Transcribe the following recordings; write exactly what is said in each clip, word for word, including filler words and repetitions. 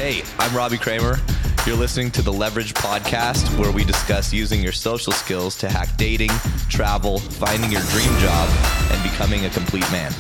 Hey, I'm Robbie Kramer. You're listening to the Leverage Podcast, where we discuss using your social skills to hack dating, travel, finding your dream job, and becoming a complete man.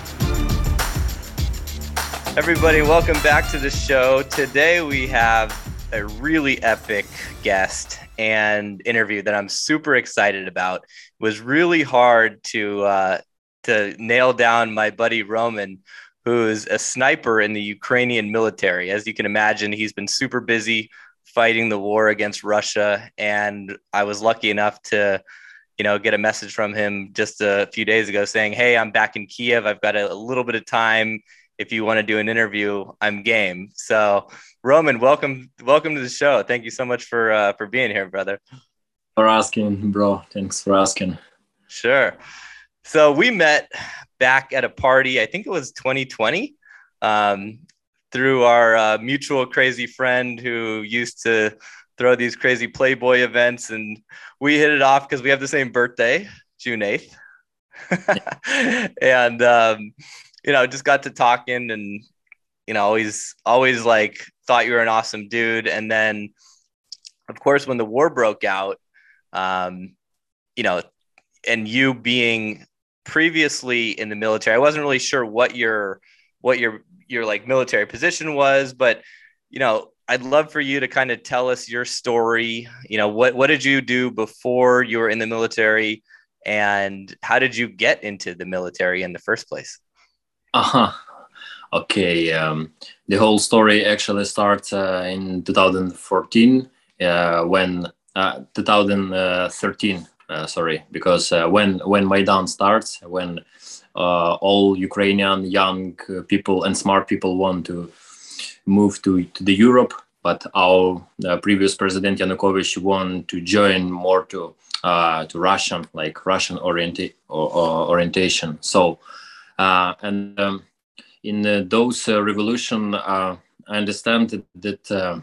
Everybody, welcome back to the show. Today we have a really epic guest and interview that I'm super excited about. It was really hard to uh, to nail down my buddy Roman, who's a sniper in the Ukrainian military. As you can imagine, he's been super busy fighting the war against Russia. And I was lucky enough to, you know, get a message from him just a few days ago saying, hey, I'm back in Kiev. I've got a, a little bit of time. If you want to do an interview, I'm game. So Roman, welcome, welcome to the show. Thank you so much for, uh, for being here, brother. For asking, bro. Thanks for asking. Sure. So we met back at a party, I think it was twenty twenty, um, through our uh, mutual crazy friend who used to throw these crazy Playboy events. And we hit it off because we have the same birthday, June eighth. and, um, you know, just got to talking and, you know, always, always like thought you were an awesome dude. And then, of course, when the war broke out, um, you know, and you being previously in the military, I wasn't really sure what your what your your like military position was, but you know, I'd love for you to kind of tell us your story. You know, what what did you do before you were in the military, and how did you get into the military in the first place? Uh-huh. Okay. Um, the whole story actually starts uh, in two thousand fourteen, uh, when uh, two thousand thirteen. Uh, sorry, because uh, when when Maidan starts, when uh, all Ukrainian young people and smart people want to move to, to the Europe, but our uh, previous president Yanukovych want to join more to uh, to Russian, like Russian orienta- or, or orientation. So uh, and um, in uh, those uh, revolution, uh, I understand that. that uh,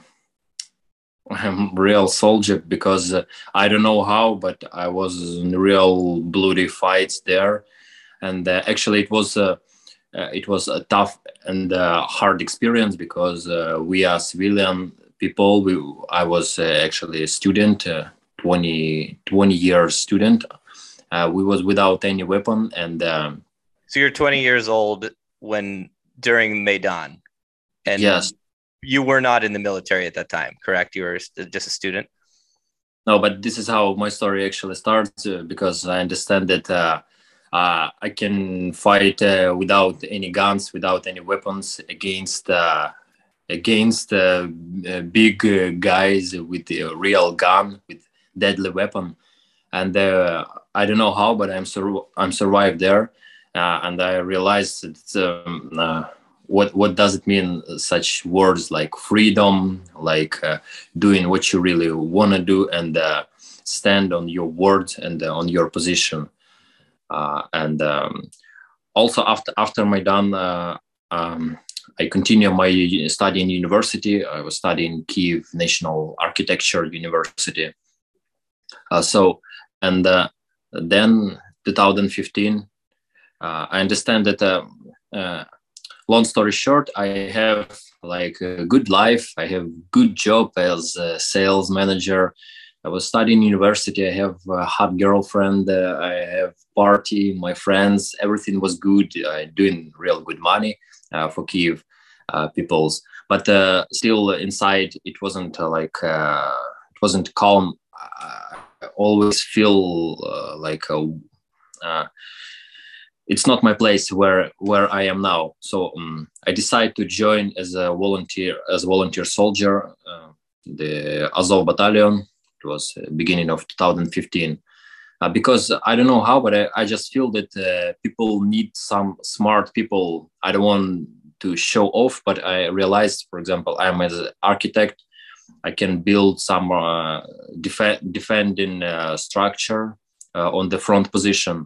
I'm a real soldier because uh, I don't know how, but I was in real bloody fights there, and uh, actually it was uh, uh, it was a tough and uh, hard experience because uh, we are civilian people. We I was uh, actually a student, uh, twenty, twenty years student. Uh, we was without any weapon, and um, so you're twenty years old when during Maidan, and yes. You were not in the military at that time, correct? You were just a student? No, but this is how my story actually starts uh, because I understand that uh, uh, I can fight uh, without any guns, without any weapons against uh, against uh, uh, big uh, guys with a real gun, with deadly weapon. And uh, I don't know how, but I'm sur- I'm survived there, uh, and I realized that. Um, uh, what what does it mean, such words like freedom, like uh, doing what you really want to do, and uh, stand on your words and uh, on your position. Uh, and um, also after after Maidan, uh, um, I continue my study in university. I was studying Kyiv National Architecture University. Uh, so and uh, then twenty fifteen, uh, I understand that uh, uh, long story short, I have like a good life. I have good job as a sales manager. I was studying university. I have a hot girlfriend. Uh, I have party, my friends. Everything was good. I doing real good money uh, for Kyiv uh, peoples. But uh, still inside, it wasn't uh, like uh, it wasn't calm. I always feel uh, like a. Uh, it's not my place where where I am now. So um, I decided to join as a volunteer as a volunteer soldier, uh, the Azov battalion. It was uh, beginning of two thousand fifteen. Uh, because I don't know how, but I, I just feel that uh, people need some smart people. I don't want to show off, but I realized, for example, I'm as an architect. I can build some uh, def- defending uh, structure uh, on the front position.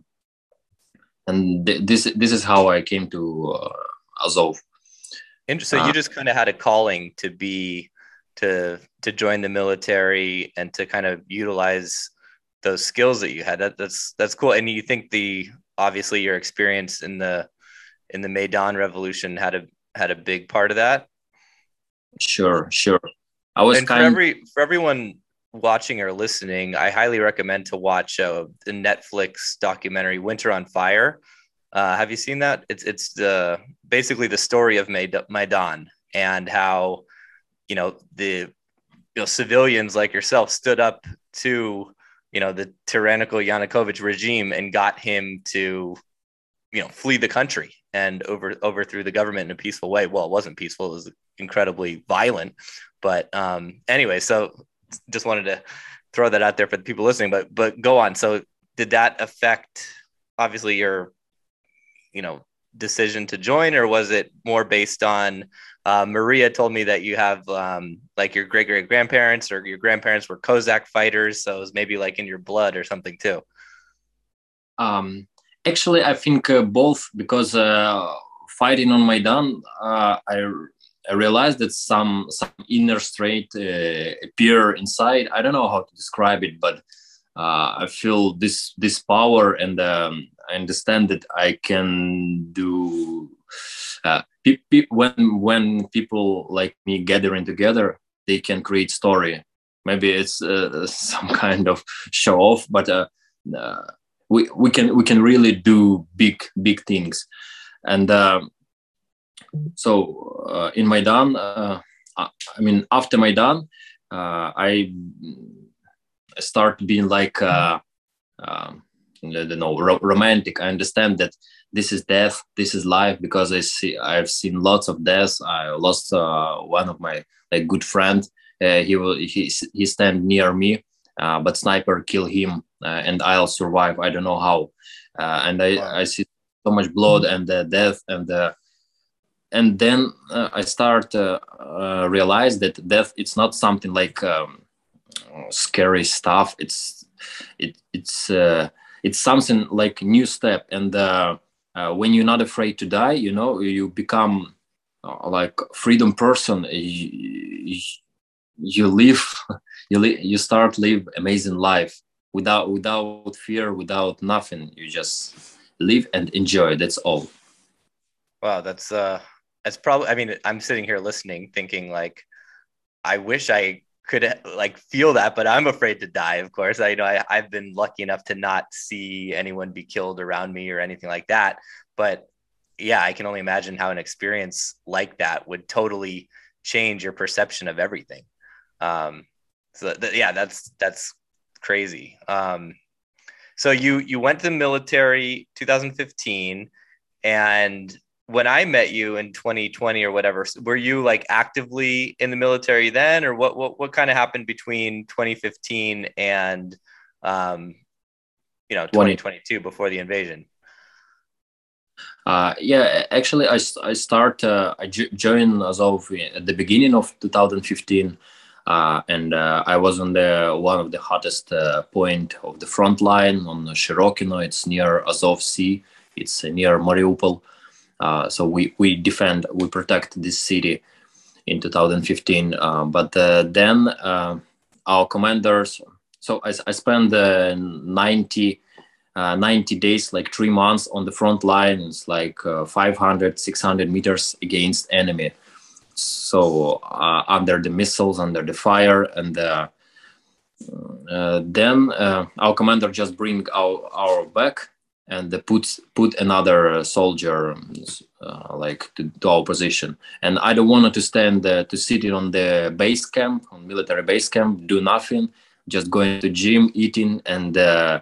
And th- this this is how I came to uh, Azov. And so you just kind of had a calling to be to to join the military and to kind of utilize those skills that you had. That, that's that's cool. And you think the obviously your experience in the in the Maidan Revolution had a had a big part of that? Sure, sure. I was And for kind. every for everyone watching or listening, I highly recommend to watch uh, the Netflix documentary Winter on Fire. Uh, have you seen that? It's it's the basically the story of Maid- Maidan and how you know the you know civilians like yourself stood up to you know the tyrannical Yanukovych regime and got him to you know flee the country and over overthrew the government in a peaceful way. Well, it wasn't peaceful; it was incredibly violent. But um, anyway, so just wanted to throw that out there for the people listening. But but go on. So did that affect obviously your you know decision to join, or was it more based on uh, Maria told me that you have um, like your great great grandparents or your grandparents were Cossack fighters, so it was maybe like in your blood or something too. Um, Actually, I think uh, both, because uh, fighting on Maidan, uh, I, I realized that some some inner strength uh, appear inside. I don't know how to describe it, but uh, I feel this this power, and um, I understand that I can do. Uh, pe- pe- when when people like me gathering together, they can create story. Maybe it's uh, some kind of show off, but. Uh, uh, we, we can we can really do big big things. And uh, so uh, in Maidan, uh, I mean after Maidan, uh, I start being like uh, uh, I don't know, ro- romantic. I understand that this is death, this is life, because I see I've seen lots of deaths. I lost uh, one of my like good friend. Uh, he will he he stand near me, uh, but sniper kill him, uh, and I'll survive. I don't know how, uh, and I Wow. I see so much blood and uh, death, and uh, and then uh, I start uh, uh, realize that death it's not something like um, scary stuff. It's it it's uh, it's something like new step, and uh, uh, when you're not afraid to die, you know, you become uh, like freedom person. You, you live, you li- you start live amazing life without without fear, without nothing. You just live and enjoy. That's all. Wow, that's uh that's probably I mean, I'm sitting here listening thinking like I wish I could like feel that, but I'm afraid to die, of course. I you know I, I've been lucky enough to not see anyone be killed around me or anything like that. But yeah, I can only imagine how an experience like that would totally change your perception of everything. Um, so th- yeah, that's that's crazy. Um, so you you went to the military twenty fifteen, and when I met you in twenty twenty or whatever, were you like actively in the military then, or what? What what kind of happened between twenty fifteen and um, you know twenty. twenty twenty-two before the invasion? Uh, yeah, actually, I, I start uh, I jo- joined Azov at the beginning of two thousand fifteen, uh, and uh, I was on the one of the hottest uh, point of the front line on Shirokino. It's near Azov Sea. It's uh, near Mariupol. Uh, so we we defend, we protect this city in two thousand fifteen. Uh, but uh, then uh, our commanders. So I, I spent uh, ninety uh, ninety days, like three months on the front line. It's like uh, five hundred, six hundred meters against enemy. So uh, under the missiles, under the fire, and uh, uh, then uh, our commander just bring our, our back and put put another soldier uh, like to, to our position. And I don't want to stand uh, to sit on the base camp, on military base camp, do nothing, just going to gym, eating, and uh,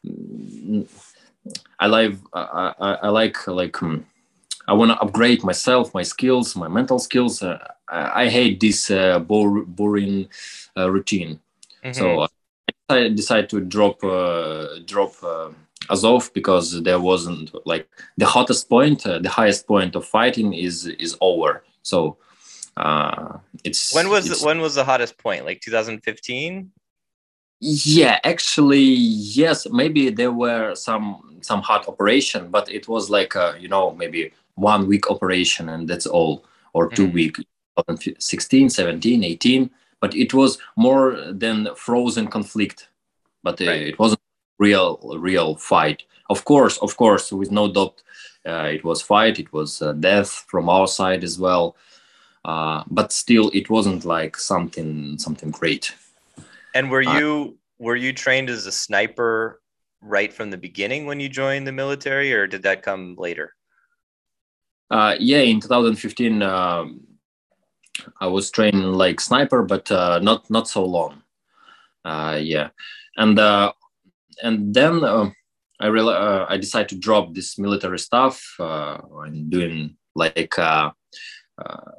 I like I, I, I like like um, I want to upgrade myself, my skills, my mental skills. Uh, I, I hate this uh, bore, boring uh, routine. Mm-hmm. So uh, I decided to drop uh, drop uh, Azov, because there wasn't like the hottest point, uh, the highest point of fighting is is over. So uh, When it's was it's when was the hottest point? Like twenty fifteen? yeah, actually, yes. Maybe there were some some hot operation, but it was like a, you know, maybe one week operation, and that's all, or two Mm-hmm. week, sixteen, seventeen, eighteen. But it was more than frozen conflict. But uh, Right. it wasn't real real fight. Of course, of course, with no doubt, uh, it was fight. It was uh, death from our side as well. uh, but still it wasn't like something something great. And were you were you trained as a sniper right from the beginning when you joined the military, or did that come later? Uh, yeah, in two thousand fifteen, um, I was trained like sniper, but uh, not not so long. Uh, yeah, and uh, and then uh, I real uh, I decided to drop this military stuff uh, and doing like uh, uh,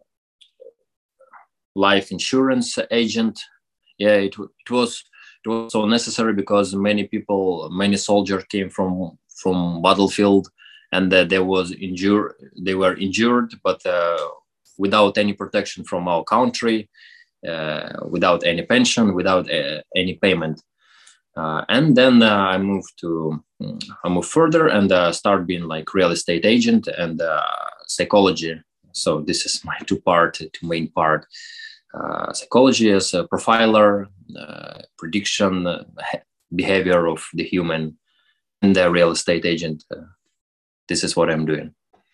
life insurance agent. Yeah, it it was it was so necessary because many people, many soldiers came from from battlefield, and uh, they was injured. They were injured, but uh, without any protection from our country, uh, without any pension, without uh, any payment. Uh, and then uh, I moved to I moved further and uh, start being like real estate agent and uh, psychology. So this is my two part, two main part. Uh, psychology as a profiler, uh, prediction, uh, behavior of the human, and the real estate agent. Uh, this is what I'm doing.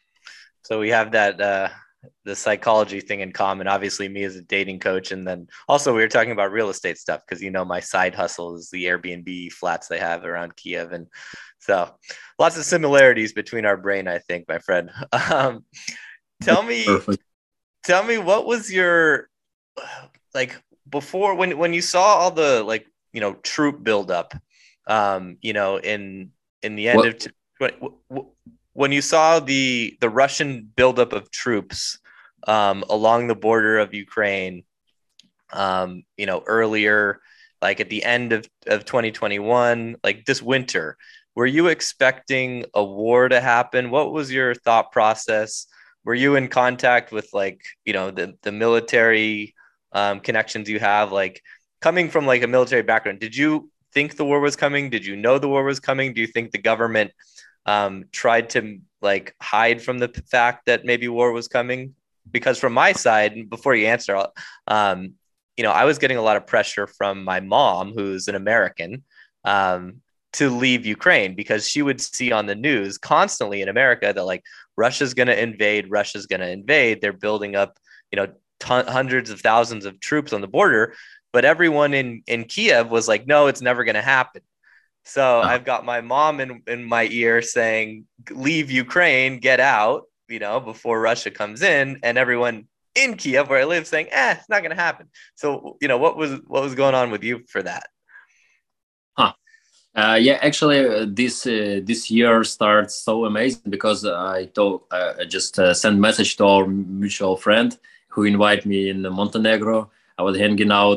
So we have that uh, the psychology thing in common. Obviously, me as a dating coach, and then also we were talking about real estate stuff because you know my side hustle is the Airbnb flats they have around Kiev, and so lots of similarities between our brain. I think, my friend. Um, tell me, Perfect. tell me, what was your like before when when you saw all the like you know troop buildup, um, you know in in the end what? of when, when you saw the the Russian buildup of troops um, along the border of Ukraine, um, you know earlier, like at the end of of twenty twenty-one, like this winter, were you expecting a war to happen? What was your thought process? Were you in contact with like you know the the military Um, connections you have, like coming from like a military background? Did you think the war was coming? Did you know the war was coming? Do you think the government um, tried to like hide from the fact that maybe war was coming? Because from my side, before you answer, um, you know, I was getting a lot of pressure from my mom, who's an American, um, to leave Ukraine because she would see on the news constantly in America that like Russia's going to invade, Russia's going to invade. They're building up, you know, Ton, hundreds of thousands of troops on the border, but everyone in in Kiev was like, no, it's never going to happen. So uh-huh. I've got my mom in, in my ear saying, leave Ukraine, get out, you know, before Russia comes in, and everyone in Kiev where I live saying, eh, it's not going to happen. So, you know, what was what was going on with you for that? Huh. Uh, yeah, actually, uh, this uh, this year starts so amazing because I told uh, I just uh, sent message to our mutual friend who invited me in Montenegro. I was hanging out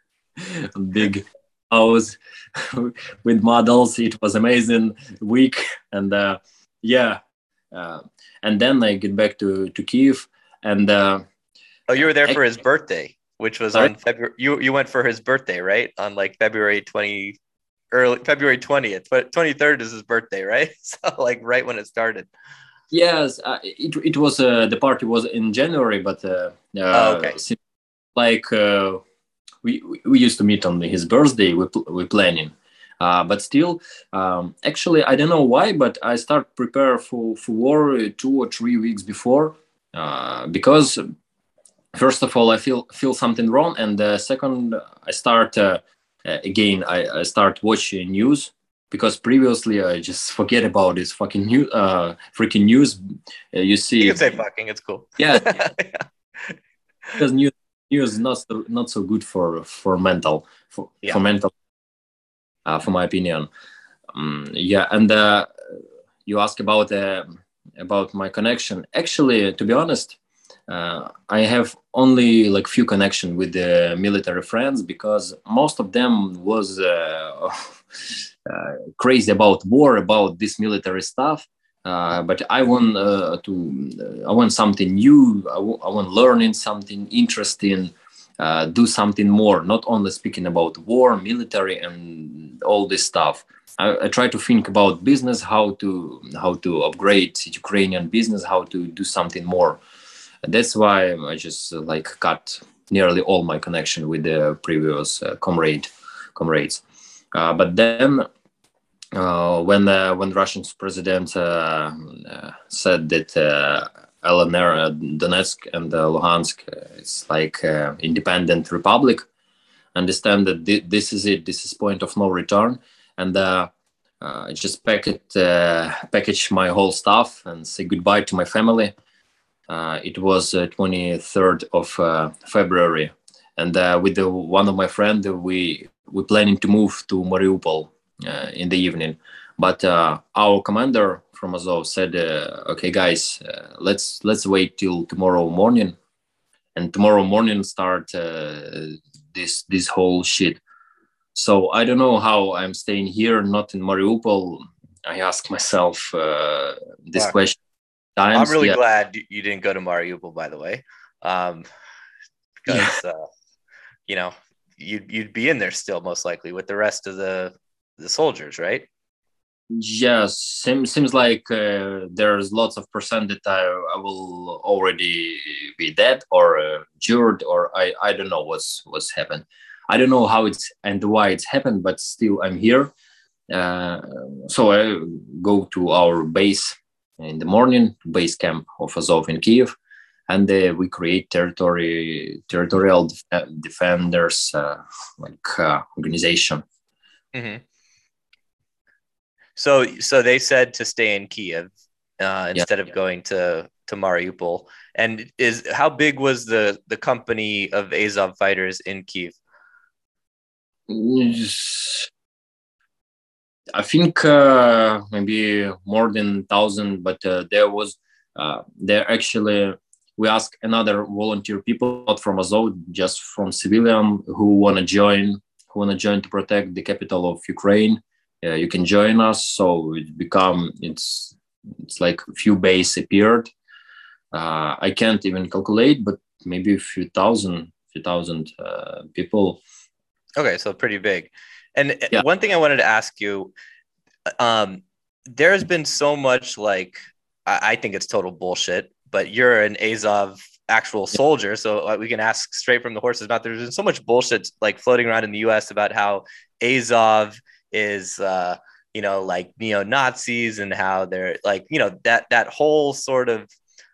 big house with models. It was amazing week, and uh, yeah, uh, and then I get back to to Kiev, and uh, oh, you were there I, for his birthday, which was sorry? on February. You you went for his birthday, right? On like February twenty, early February twentieth, but twenty-third is his birthday, right? So like right when it started. Yes, uh, it it was uh, the party was in January, but uh, uh, oh, okay. like uh, we we used to meet on his birthday. We we planning, uh, but still, um, actually, I don't know why, but I start prepare for for war two or three weeks before, uh, because first of all, I feel feel something wrong, and uh, second, I start uh, again. I, I start watching news. Because previously I just forget about this fucking new, uh, freaking news. Uh, you see, you can say fucking. It's cool. Yeah, yeah. Because news news is not so, not so good for for mental for, yeah. for mental. Uh, for my opinion, um, yeah. And uh, you ask about uh, about my connection. Actually, to be honest, uh, I have only like few connection with the military friends because most of them was. Uh, Uh, crazy about war, about this military stuff, uh, but I want uh, to. Uh, I want something new. I, w- I want learning something interesting. Uh, do something more. Not only speaking about war, military, and all this stuff. I, I try to think about business, how to how to upgrade Ukrainian business, how to do something more. That's why I just uh, like cut nearly all my connection with the previous uh, comrade comrades. Uh, but then, uh, when uh, when Russian president uh, uh, said that uh, L N R, uh, Donetsk and uh, Luhansk. Uh, it's like uh, independent republic. Understand that th- this is it. This is point of no return, and uh, uh, just pack it, uh, package my whole stuff and say goodbye to my family. Uh, it was uh, twenty-third of uh, February, and uh, with the, one of my friends, we we planning to move to Mariupol uh, in the evening. But uh, our commander from Azov said, uh, "Okay, guys, uh, let's let's wait till tomorrow morning, and tomorrow morning start uh, this this whole shit." So I don't know how I'm staying here, not in Mariupol. I ask myself uh, this Wow. question. Times. I'm really yeah. glad you didn't go to Mariupol, by the way, um, because yeah. uh, you know you'd you'd be in there still most likely with the rest of the the soldiers, right? Yes, seems seems like uh, there's lots of percent that I, I will already be dead or uh, cured, or I, I don't know what's what's happened. I don't know how it's and why it's happened, but still I'm here. Uh, so I go to our base in the morning, base camp of Azov in Kiev, and uh, we create territory territorial def- defenders uh, like uh, organization. Mm-hmm. So so they said to stay in Kiev uh, instead yeah. of going to to Mariupol. And is how big was the the company of Azov fighters in Kiev? I think uh, maybe more than thousand, but uh, there was uh, there actually we asked another volunteer people, not from Azov, just from civilian who want to join, who want to join to protect the capital of Ukraine. Uh, you can join us. So it become it's it's like a few base appeared. Uh, I can't even calculate, but maybe a few thousand, few thousand uh, people. Okay, so pretty big. And yeah. One thing I wanted to ask you, um, there's been so much like, I, I think it's total bullshit, but you're an Azov actual soldier, so we can ask straight from the horse's mouth. There's been so much bullshit like floating around in the U S about how Azov is, uh, you know, like neo-Nazis and how they're like, you know, that, that whole sort of,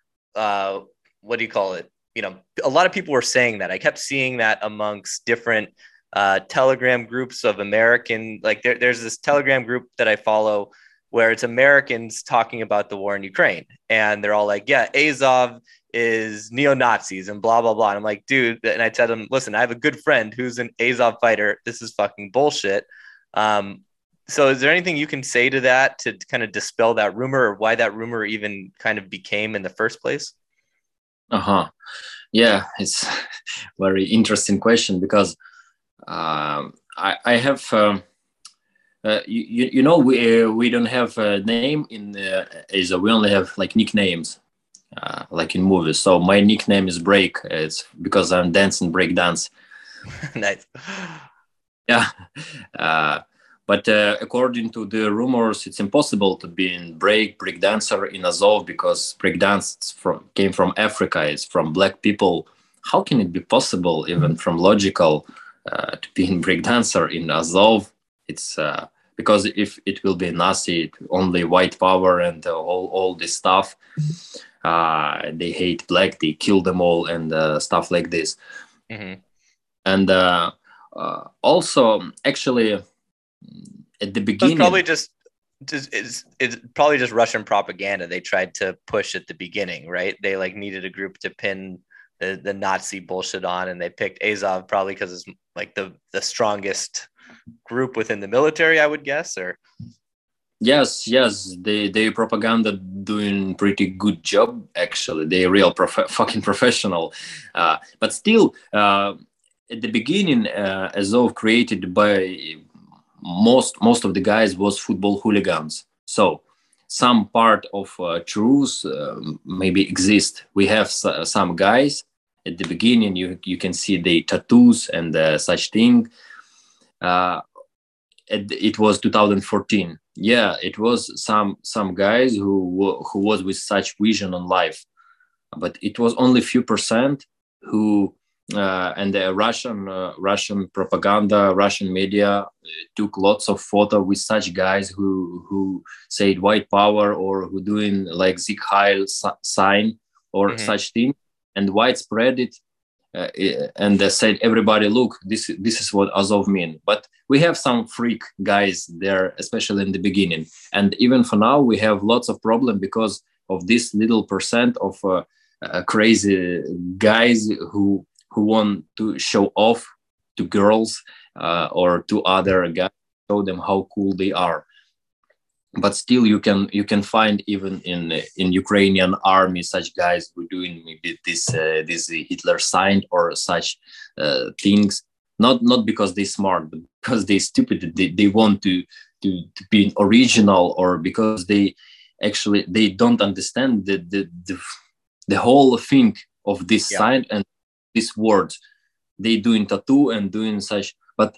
uh, what do you call it? You know, a lot of people were saying that. I kept seeing that amongst different uh, Telegram groups of American, like there, there's this Telegram group that I follow where it's Americans talking about the war in Ukraine. And they're all like, yeah, Azov is neo-Nazis and blah, blah, blah. And I'm like, dude, and I tell them, listen, I have a good friend who's an Azov fighter. This is fucking bullshit. Um, so is there anything you can say to that to kind of dispel that rumor or why that rumor even kind of became in the first place? Uh-huh. Yeah, it's a very interesting question because Um, I, I have, um, uh, you, you know, we uh, we don't have a name in uh, Asia. We only have like nicknames, uh, like in movies. So my nickname is Break. It's because I'm dancing break dance. Nice. Yeah. Uh, but uh, according to the rumors, it's impossible to be in break break dancer in Azov because break dance from came from Africa. It's from black people. How can it be possible, even from logical? Uh, to be in breakdancer in Azov, it's uh, because if it will be Nazi, only white power and uh, all all this stuff. Uh, they hate black, they kill them all, and uh, stuff like this. Mm-hmm. And uh, uh, also, actually, at the beginning, it's probably just. Just, it's, it's probably just Russian propaganda they tried to push at the beginning, right? They like needed a group to pin the, the Nazi bullshit on, and they picked Azov probably because it's like the, the strongest group within the military, I would guess, or yes, yes, they they propaganda doing pretty good job actually. They real prof- fucking professional, uh, but still uh, at the beginning, uh, Azov created by most most of the guys was football hooligans. So some part of uh, truth uh, maybe exist. We have s- some guys at the beginning. You you can see the tattoos and uh, such thing. Uh, it, it was two thousand fourteen. Yeah, it was some some guys who who was with such vision on life, but it was only few percent who. Uh, and the Russian uh, Russian propaganda, Russian media uh, took lots of photo with such guys who who said white power or who doing like Sieg Heil sign or Mm-hmm. such thing, and widespread it. Uh, and they said, everybody, look, this this is what Azov mean. But we have some freak guys there, especially in the beginning, and even for now we have lots of problem because of this little percent of uh, uh, crazy guys who who want to show off to girls uh, or to other guys, show them how cool they are. But still, you can you can find even in in Ukrainian army such guys who doing maybe this uh, this Hitler sign or such uh, things. Not not because they smart, but because they stupid. They, they want to, to to be original, or because they actually they don't understand the the the, the whole thing of this Yeah. sign and this word. They doing tattoo and doing such, but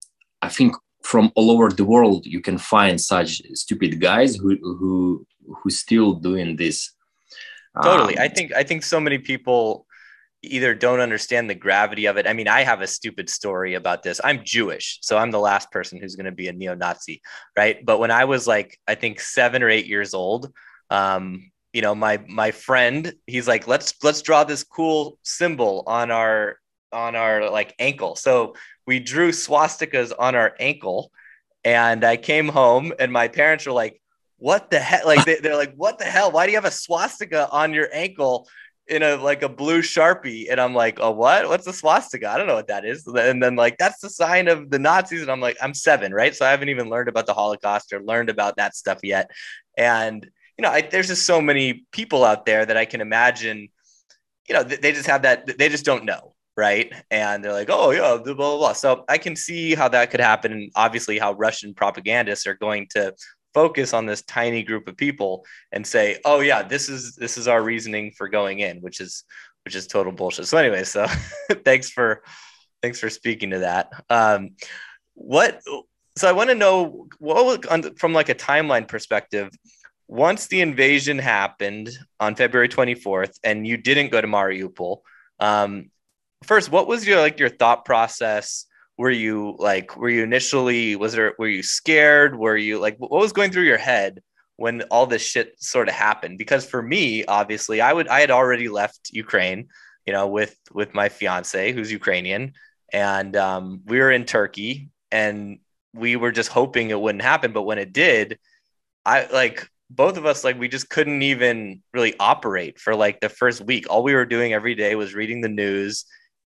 I think from all over the world you can find such stupid guys who who who still doing this. Totally. Um, I think I think so many people either don't understand the gravity of it. I mean, I have a stupid story about this. I'm Jewish, so I'm the last person who's going to be a neo-Nazi, right? But when I was like, I think seven or eight years old, um, you know, my my friend, he's like, let's let's draw this cool symbol on our on our like ankle. So we drew swastikas on our ankle, and I came home, and my parents were like, "What the hell?" Like they, they're like, "What the hell? Why do you have a swastika on your ankle in a like a blue Sharpie?" And I'm like, "Oh, what? What's a swastika? I don't know what that is." And then like that's the sign of the Nazis. And I'm like, I'm seven, right? So I haven't even learned about the Holocaust or learned about that stuff yet. And you know, I, there's just so many people out there that I can imagine. You know, they just have that. They just don't know. Right. And they're like, oh, yeah, blah, blah, blah. So I can see how that could happen. And obviously how Russian propagandists are going to focus on this tiny group of people and say, oh, yeah, this is this is our reasoning for going in, which is which is total bullshit. So anyway, so thanks for thanks for speaking to that. Um, what so I want to know what from like a timeline perspective, once the invasion happened on February twenty-fourth and you didn't go to Mariupol, um, first, what was your like your thought process? Were you like, were you initially, was there, were you scared? Were you like, what was going through your head when all this shit sort of happened? Because for me, obviously, I would, I had already left Ukraine, you know, with with my fiance who's Ukrainian, and um, we were in Turkey, and we were just hoping it wouldn't happen. But when it did, I like both of us, like we just couldn't even really operate for like the first week. All we were doing every day was reading the news.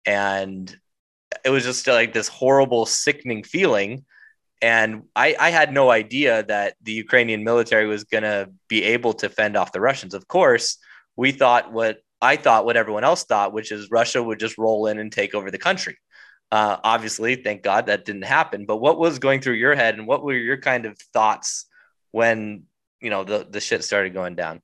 And it was just like this horrible, sickening feeling. And I, I had no idea that the Ukrainian military was going to be able to fend off the Russians. Of course, we thought what I thought, what everyone else thought, which is Russia would just roll in and take over the country. Uh, obviously, thank God that didn't happen. But what was going through your head, and what were your kind of thoughts when, you know, the, the shit started going down?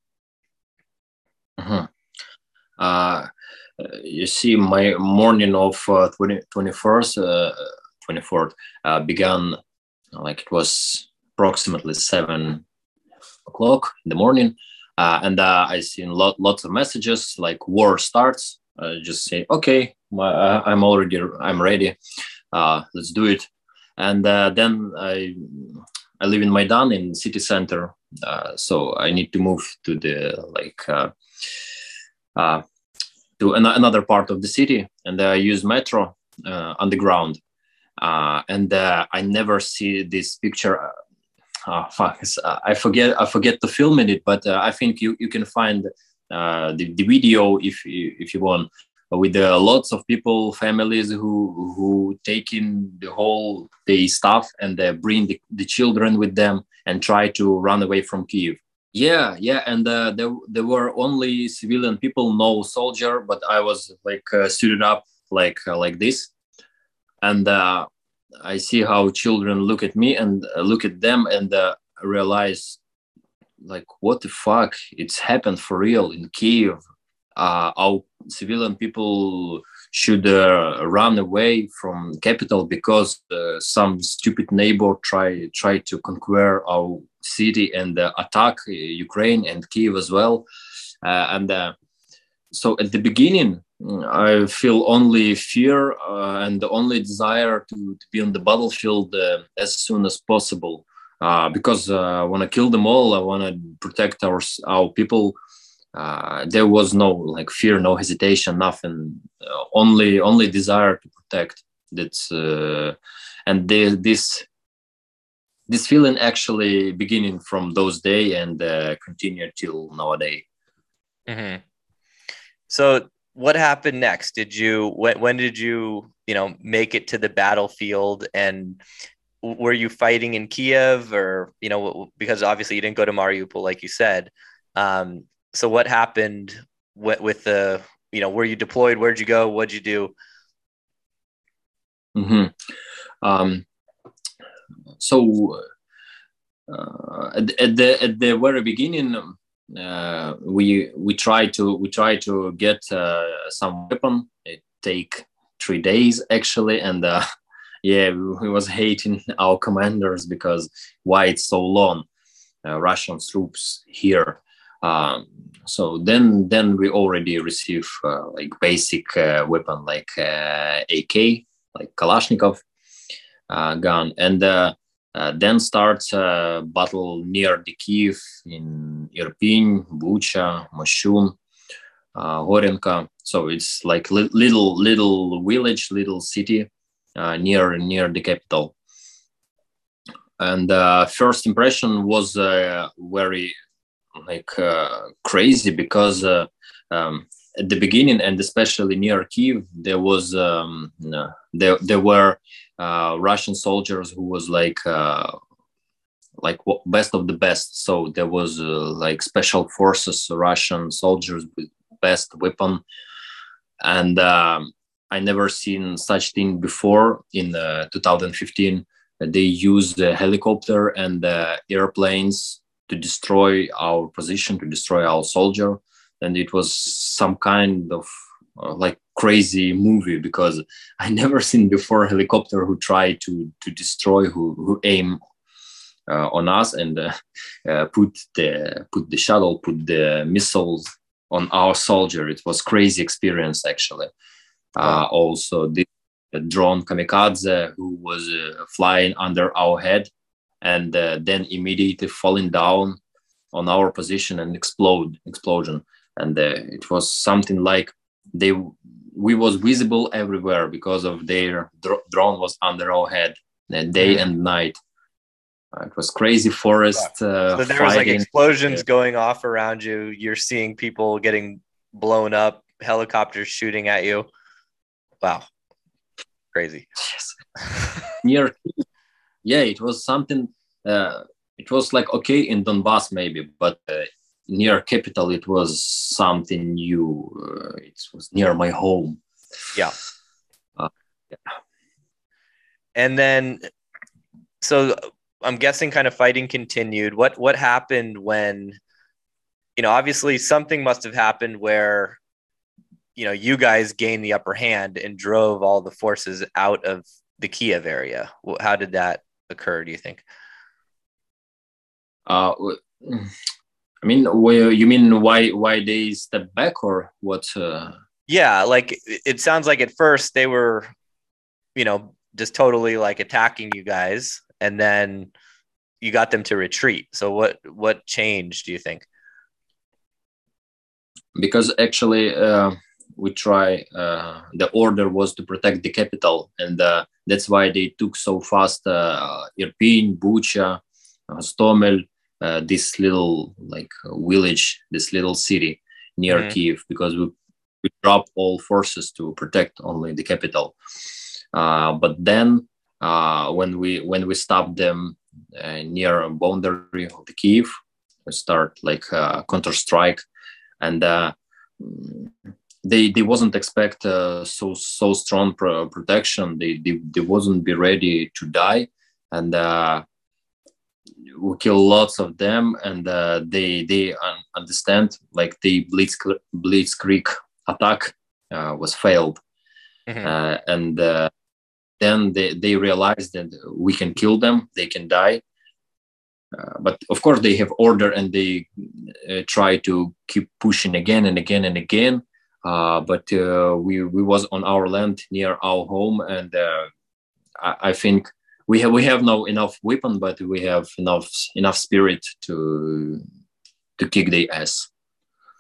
uh-huh. uh Uh, you see, my morning of uh, twenty-first, uh, twenty-fourth uh, began like it was approximately seven o'clock in the morning, uh, and uh, I seen lot lots of messages like war starts. Uh, just say, okay, my, uh, I'm already, I'm ready. Uh, let's do it. And uh, then I I live in Maidan in city center, uh, so I need to move to the like. Uh, uh, to an- another part of the city, and I use metro uh, underground. Uh, and uh, I never see this picture. Uh, fuck, I forget. I forget to film it, but uh, I think you, you can find uh, the, the video if you, if you want, with uh, lots of people, families who who taking the whole day stuff and uh, bring the, the children with them and try to run away from Kiev. Yeah, yeah, and uh, there there were only civilian people, no soldier. But I was like uh, suited up like uh, like this, and uh, I see how children look at me and uh, look at them, and uh, realize like what the fuck, it's happened for real in Kiev. Uh, our civilian people should uh, run away from capital because uh, some stupid neighbor try try to conquer our city and uh, attack uh, Ukraine and Kiev as well. Uh, and uh, so at the beginning, I feel only fear uh, and the only desire to, to be on the battlefield uh, as soon as possible, uh, because uh, I want to kill them all. I want to protect our our people. uh, there was no like fear, no hesitation, nothing. Uh, only only desire to protect. That's uh, and the, this this feeling actually beginning from those day and uh, continue till nowadays. Mm-hmm. So what happened next? Did you when when did you you know make it to the battlefield, and were you fighting in Kiev, or you know because obviously you didn't go to Mariupol like you said. Um, so what happened with, with the you know were you deployed? Where'd you go? What'd you do? Mm-hmm. Um, so uh, at, at the at the very beginning, uh, we we try to we try to get uh, some weapon. It take three days actually, and uh, yeah, we was hating our commanders because why it's so long. Uh, Russian troops here. Um, so then then we already receive uh, like basic uh, weapon like uh, A K, like Kalashnikov uh, gun, and uh, uh, then starts a battle near the Kiev in Irpin, Bucha, Moshun, uh, Gorenka. So it's like li- little little village, little city uh, near near the capital. And uh, first impression was uh, very like uh, crazy because uh, um, at the beginning and especially near Kiev there was um, no, there there were uh, Russian soldiers who was like uh, like best of the best. So there was uh, like special forces Russian soldiers with best weapon, and um, I never seen such thing before. In uh, two thousand fifteen they used a helicopter and uh, airplanes to destroy our position, to destroy our soldier. And it was some kind of uh, like crazy movie because I never seen before a helicopter who tried to to destroy, who who aim uh, on us and uh, uh, put the put the shuttle, put the missiles on our soldier. It was crazy experience actually. Wow. Uh, also the drone kamikaze who was uh, flying under our head and uh, then immediately falling down on our position and explode explosion. And uh, it was something like they we was visible everywhere because of their dr- drone was under our head uh, day mm. and night. Uh, it was crazy forest. Uh, so there fighting. was like explosions yeah. going off around you. You're seeing people getting blown up, helicopters shooting at you. Wow. Crazy. Yes. Near, yeah, it was something. Uh, it was like okay in Donbass maybe, but uh, near capital it was something new. Uh, it was near my home. Yeah. Uh, yeah. And then, so I'm guessing kind of fighting continued. What what happened when, you know, obviously something must have happened where, you know, you guys gained the upper hand and drove all the forces out of the Kiev area. How did that occur, do you think? Uh, I mean, you mean why why they step back or what? Uh... Yeah, like it sounds like at first they were, you know, just totally like attacking you guys, and then you got them to retreat. So what what changed, do you think? Because actually, uh, we try. Uh, the order was to protect the capital, and uh, that's why they took so fast uh, Irpin, Bucha, uh, Stomel. Uh, this little like village, this little city near mm-hmm. Kiev, because we, we dropped all forces to protect only the capital. Uh, but then uh, when we when we stopped them uh, near a boundary of the Kiev, we start like uh, counter strike, and uh, they they wasn't expect uh, so so strong pro- protection. They, they they wasn't be ready to die, and. Uh, we kill lots of them, and uh, they they un- understand like the blitz blitzkrieg attack uh, was failed, mm-hmm. uh, and uh, then they they realize that we can kill them, they can die, uh, but of course they have order and they uh, try to keep pushing again and again and again. Uh, but uh, we we was on our land near our home, and uh, I, I think. We have we have no enough weapon, but we have enough enough spirit to to kick the ass.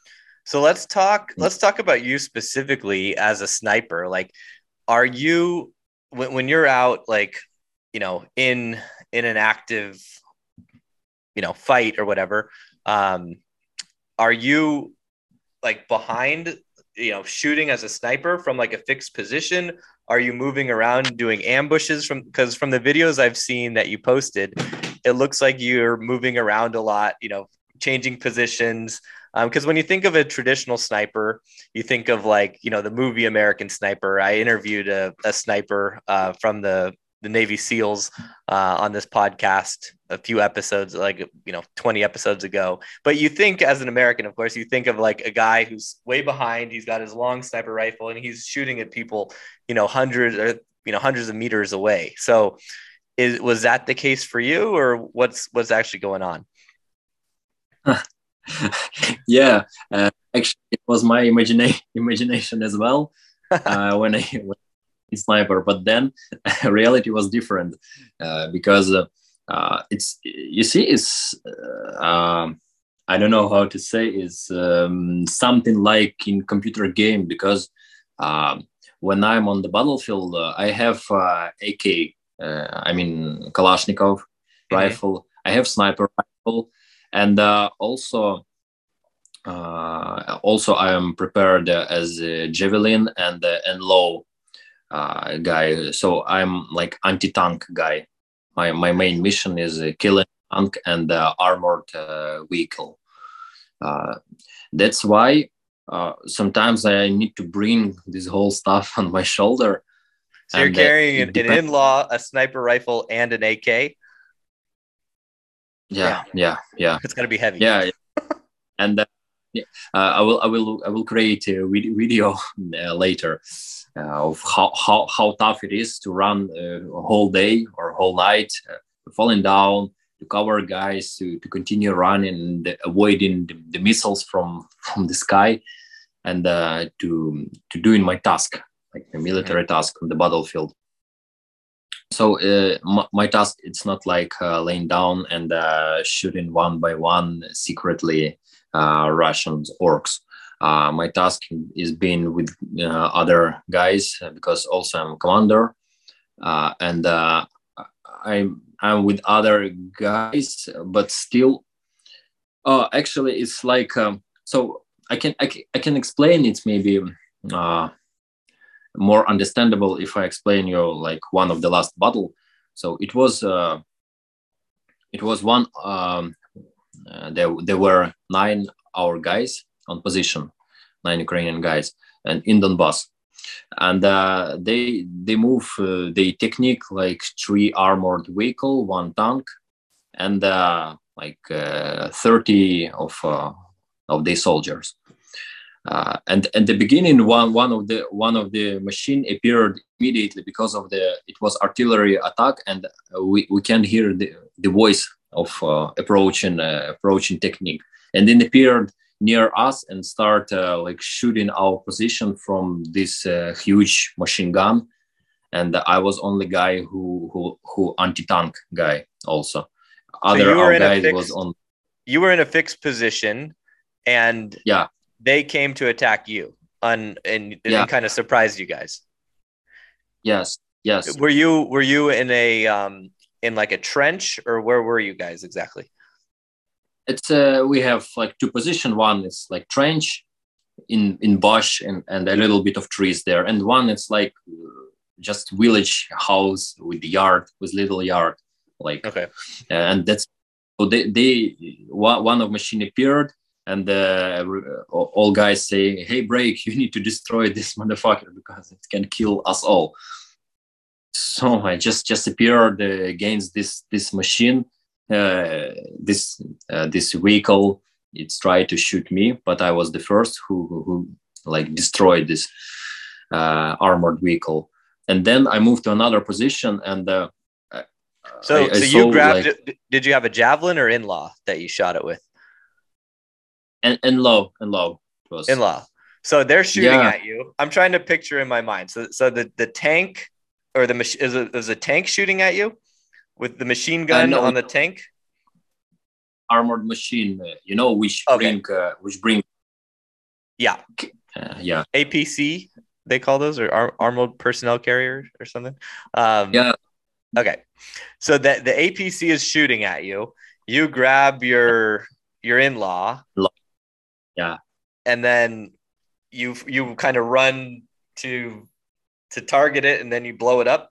So let's talk. Let's talk about you specifically as a sniper. Like, are you when when you're out, like, you know, in in an active, you know, fight or whatever? Um, are you like behind, you know, shooting as a sniper from like a fixed position? Are you moving around doing ambushes from, because from the videos I've seen that you posted, it looks like you're moving around a lot, you know, changing positions. Because um, when you think of a traditional sniper, you think of like, you know, the movie American Sniper. I interviewed a, a sniper uh, from the the Navy SEALs uh, on this podcast a few episodes, like, you know, twenty episodes ago. But you think, as an American, of course, you think of like a guy who's way behind. He's got his long sniper rifle and he's shooting at people, you know, hundreds or, you know, hundreds of meters away. So is, was that the case for you, or what's, what's actually going on? Yeah, uh, actually, it was my imagina- imagination as well uh, when I when I sniper. But then reality was different uh, because uh, uh, it's you see, it's uh, um, I don't know how to say, is um, something like in computer game, because um, when I'm on the battlefield, uh, I have uh, A K, uh, I mean Kalashnikov Mm-hmm. rifle. I have sniper rifle. And uh, also, uh, also I am prepared uh, as a javelin and uh, and low uh, guy. So I'm like anti-tank guy. My my main mission is uh, killing tank and uh, armored uh, vehicle. Uh, that's why uh, sometimes I need to bring this whole stuff on my shoulder. So you're And, uh, carrying an, an depends- in-law, a sniper rifle, and an A K. Yeah, yeah, yeah. It's gonna be heavy. Yeah, and uh, yeah, uh, I will, I will, I will create a video uh, later uh, of how, how how tough it is to run uh, a whole day or whole night, uh, falling down, to cover guys, to, to continue running, and avoiding the, the missiles from from the sky, and uh, to to doing my task, like the military mm-hmm. task on the battlefield. So uh, my, my task, it's not like uh, laying down and uh, shooting one by one secretly uh, Russian orcs. Uh, my task is being with uh, other guys, because also I'm a commander, uh, and uh, I'm I'm with other guys, but still, uh, actually, it's like um, so I can, I can I can explain it maybe. Uh, more understandable if I explain you like one of the last battle. So it was uh, it was one um, uh, there there were nine our guys on position, nine Ukrainian guys, and in Donbass, and uh, they they move uh, the technique like three armored vehicle, one tank, and uh, like uh, thirty of uh, of the soldiers. Uh, and at the beginning, one one of the one of the machine appeared immediately because of the it was artillery attack, and we, we can hear the, the voice of uh, approaching uh, approaching technique, and then appeared near us and start uh, like shooting our position from this uh, huge machine gun. And I was only guy who who who anti-tank guy also. Other so you were our in guy a fixed, was on. You were in a fixed position, and yeah. They came to attack you on, and, yeah. and kind of surprised you guys. Yes. Yes. Were you were you in a um in like a trench, or where were you guys exactly? It's uh we have like two positions. One is like trench in in bush and and a little bit of trees there, and one it's like just village house with the yard, with little yard, like okay. Uh, and that's so they they one, one of machine appeared. And uh, all guys say, "Hey, break! You need to destroy this motherfucker because it can kill us all." So I just just appeared uh, against this this machine, uh, this uh, this vehicle. It's tried to shoot me, but I was the first who who, who like destroyed this uh, armored vehicle. And then I moved to another position, and uh, so I, I so saw, you grabbed like, it. Did you have a javelin or in-law that you shot it with? And, and low and low was in-law. So they're shooting yeah. at you. I'm trying to picture in my mind. So so the, the tank or the machine is a, is a tank shooting at you with the machine gun uh, no, on the tank. Armored machine, uh, you know, which okay. bring uh, which bring Yeah. Uh, yeah. A P C, they call those, or Ar- armored personnel carrier or something. Um, Yeah. Okay. So that the A P C is shooting at you. You grab your your in-law, Yeah. and then you you kind of run to to target it, and then you blow it up.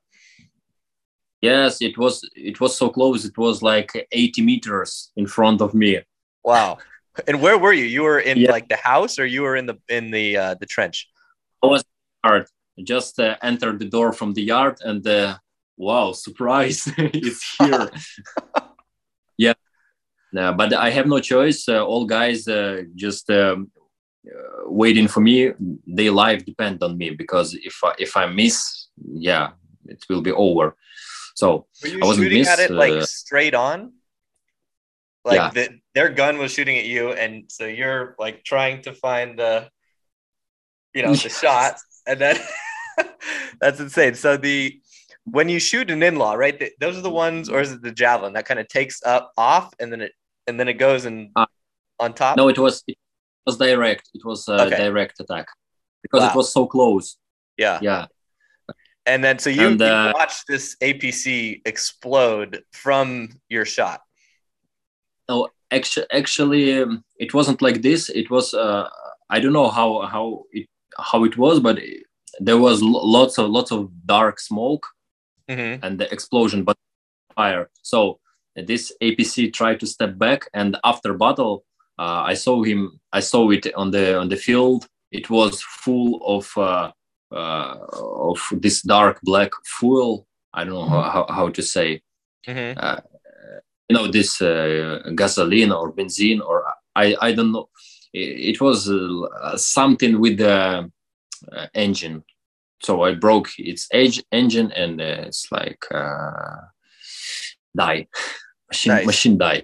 Yes, it was it was so close. It was like eighty meters in front of me. Wow. And where were you? You were in Yeah. like the house, or you were in the in the uh, the trench? I was hard. Just uh, entered the door from the yard, and uh, wow, surprise! It's here. Yeah. No, but I have no choice. Uh, all guys uh, just um, uh, waiting for me. Their life depend on me, because if I, if I miss, yeah, it will be over. So Were you I wasn't shooting at miss. it like Uh, straight on? yeah. Like the, their gun was shooting at you, and so you're like trying to find the, you know, the shot, and then that's insane. So the when you shoot an in-law, right? The, those are the ones, or is it the javelin that kind of takes up off, and then it and then it goes and Uh, on top? no, it was it was direct. It was a Okay. direct attack because Wow. it was so close. Yeah. Yeah. And then so you, And, uh, you watched this A P C explode from your shot. No, actually, actually, um, it wasn't like this. It was uh, I don't know how how it how it was, but there was lots of lots of dark smoke Mm-hmm. and the explosion, but fire. So this A P C tried to step back, and after battle, uh, I saw him. I saw it on the on the field. It was full of uh, uh, of this dark black fuel. I don't know how, how, how to say. Mm-hmm. Uh, you know, this uh, gasoline or benzene, or I, I don't know. It, it was uh, something with the uh, engine. So I broke its edge engine, and uh, it's like uh, die, machine Nice. machine die.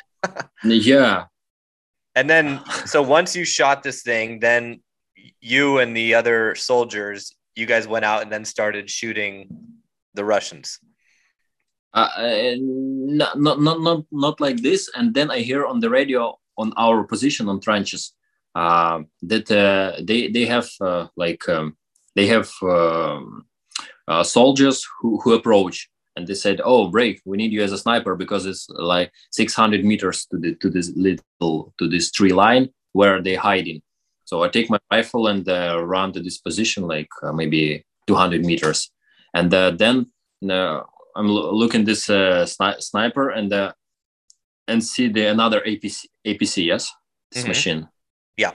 Yeah. And then, so once you shot this thing, then you and the other soldiers, you guys went out and then started shooting the Russians. Uh, not, not not not not like this. And then I hear on the radio on our position on trenches uh, that uh, they they have uh, like um, they have um, uh, soldiers who, who approach, and they said, "Oh, Brave, we need you as a sniper, because it's like six hundred meters to the to this little to this tree line where they're hiding." So I take my rifle and uh, run to this position, like uh, maybe two hundred meters, and uh, then. Uh, I'm lo- looking this uh, sni- sniper and uh, and see the another A P C A P C, yes, this Mhm. machine. Yeah.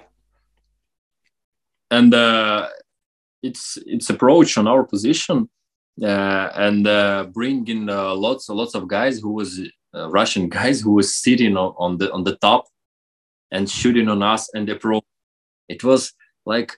And uh, it's it's approach on our position uh, and uh, bringing uh, lots lots of guys who was uh, Russian guys who was sitting on, on the on the top and shooting on us and approach. It was like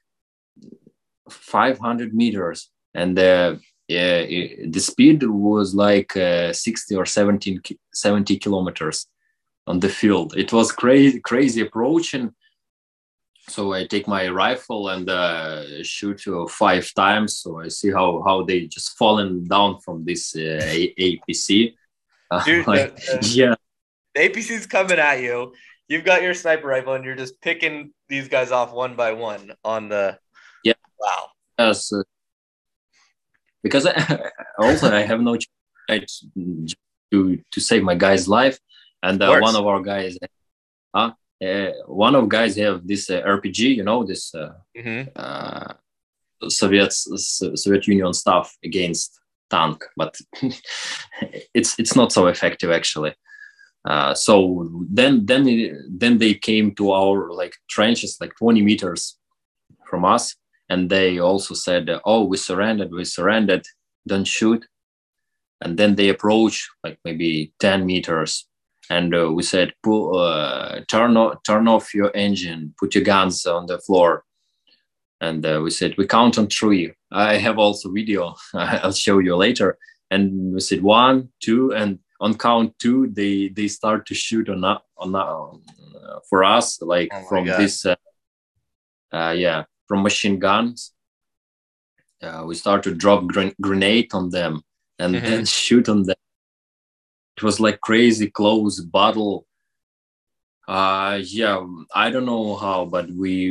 five hundred meters, and uh, yeah, it, the speed was like uh, sixty or seventeen, seventy kilometers on the field. It was crazy, crazy approach. And so I take my rifle and uh, shoot uh, five times. So I see how, how they just fallen down from this uh, A P C. Uh, Dude, like, the, the, yeah. The A P C's coming at you. You've got your sniper rifle and you're just picking these guys off one by one on the. Yeah. Wow. Yes. Uh, because I, also I have no choice to to save my guy's life, and uh, one of our guys, uh, uh, one of guys have this uh, R P G, you know, this uh, mm-hmm. uh, Soviet Soviet Union stuff against tank, but it's it's not so effective actually. Uh, so then then it, then they came to our like trenches, like twenty meters from us. And they also said, "Oh, we surrendered. We surrendered. Don't shoot." And then they approached like maybe ten meters, and uh, we said, Pull, uh, "Turn off, turn off your engine. Put your guns on the floor." And uh, we said, "We count on three." I have also video. I'll show you later. And we said one, two, and on count two, they they start to shoot on on uh, for us, like oh from God. this, uh, uh, yeah. from machine guns. Uh, we start to drop gren- grenade on them and mm-hmm. then shoot on them. It was like crazy close battle. Uh, yeah, I don't know how, but we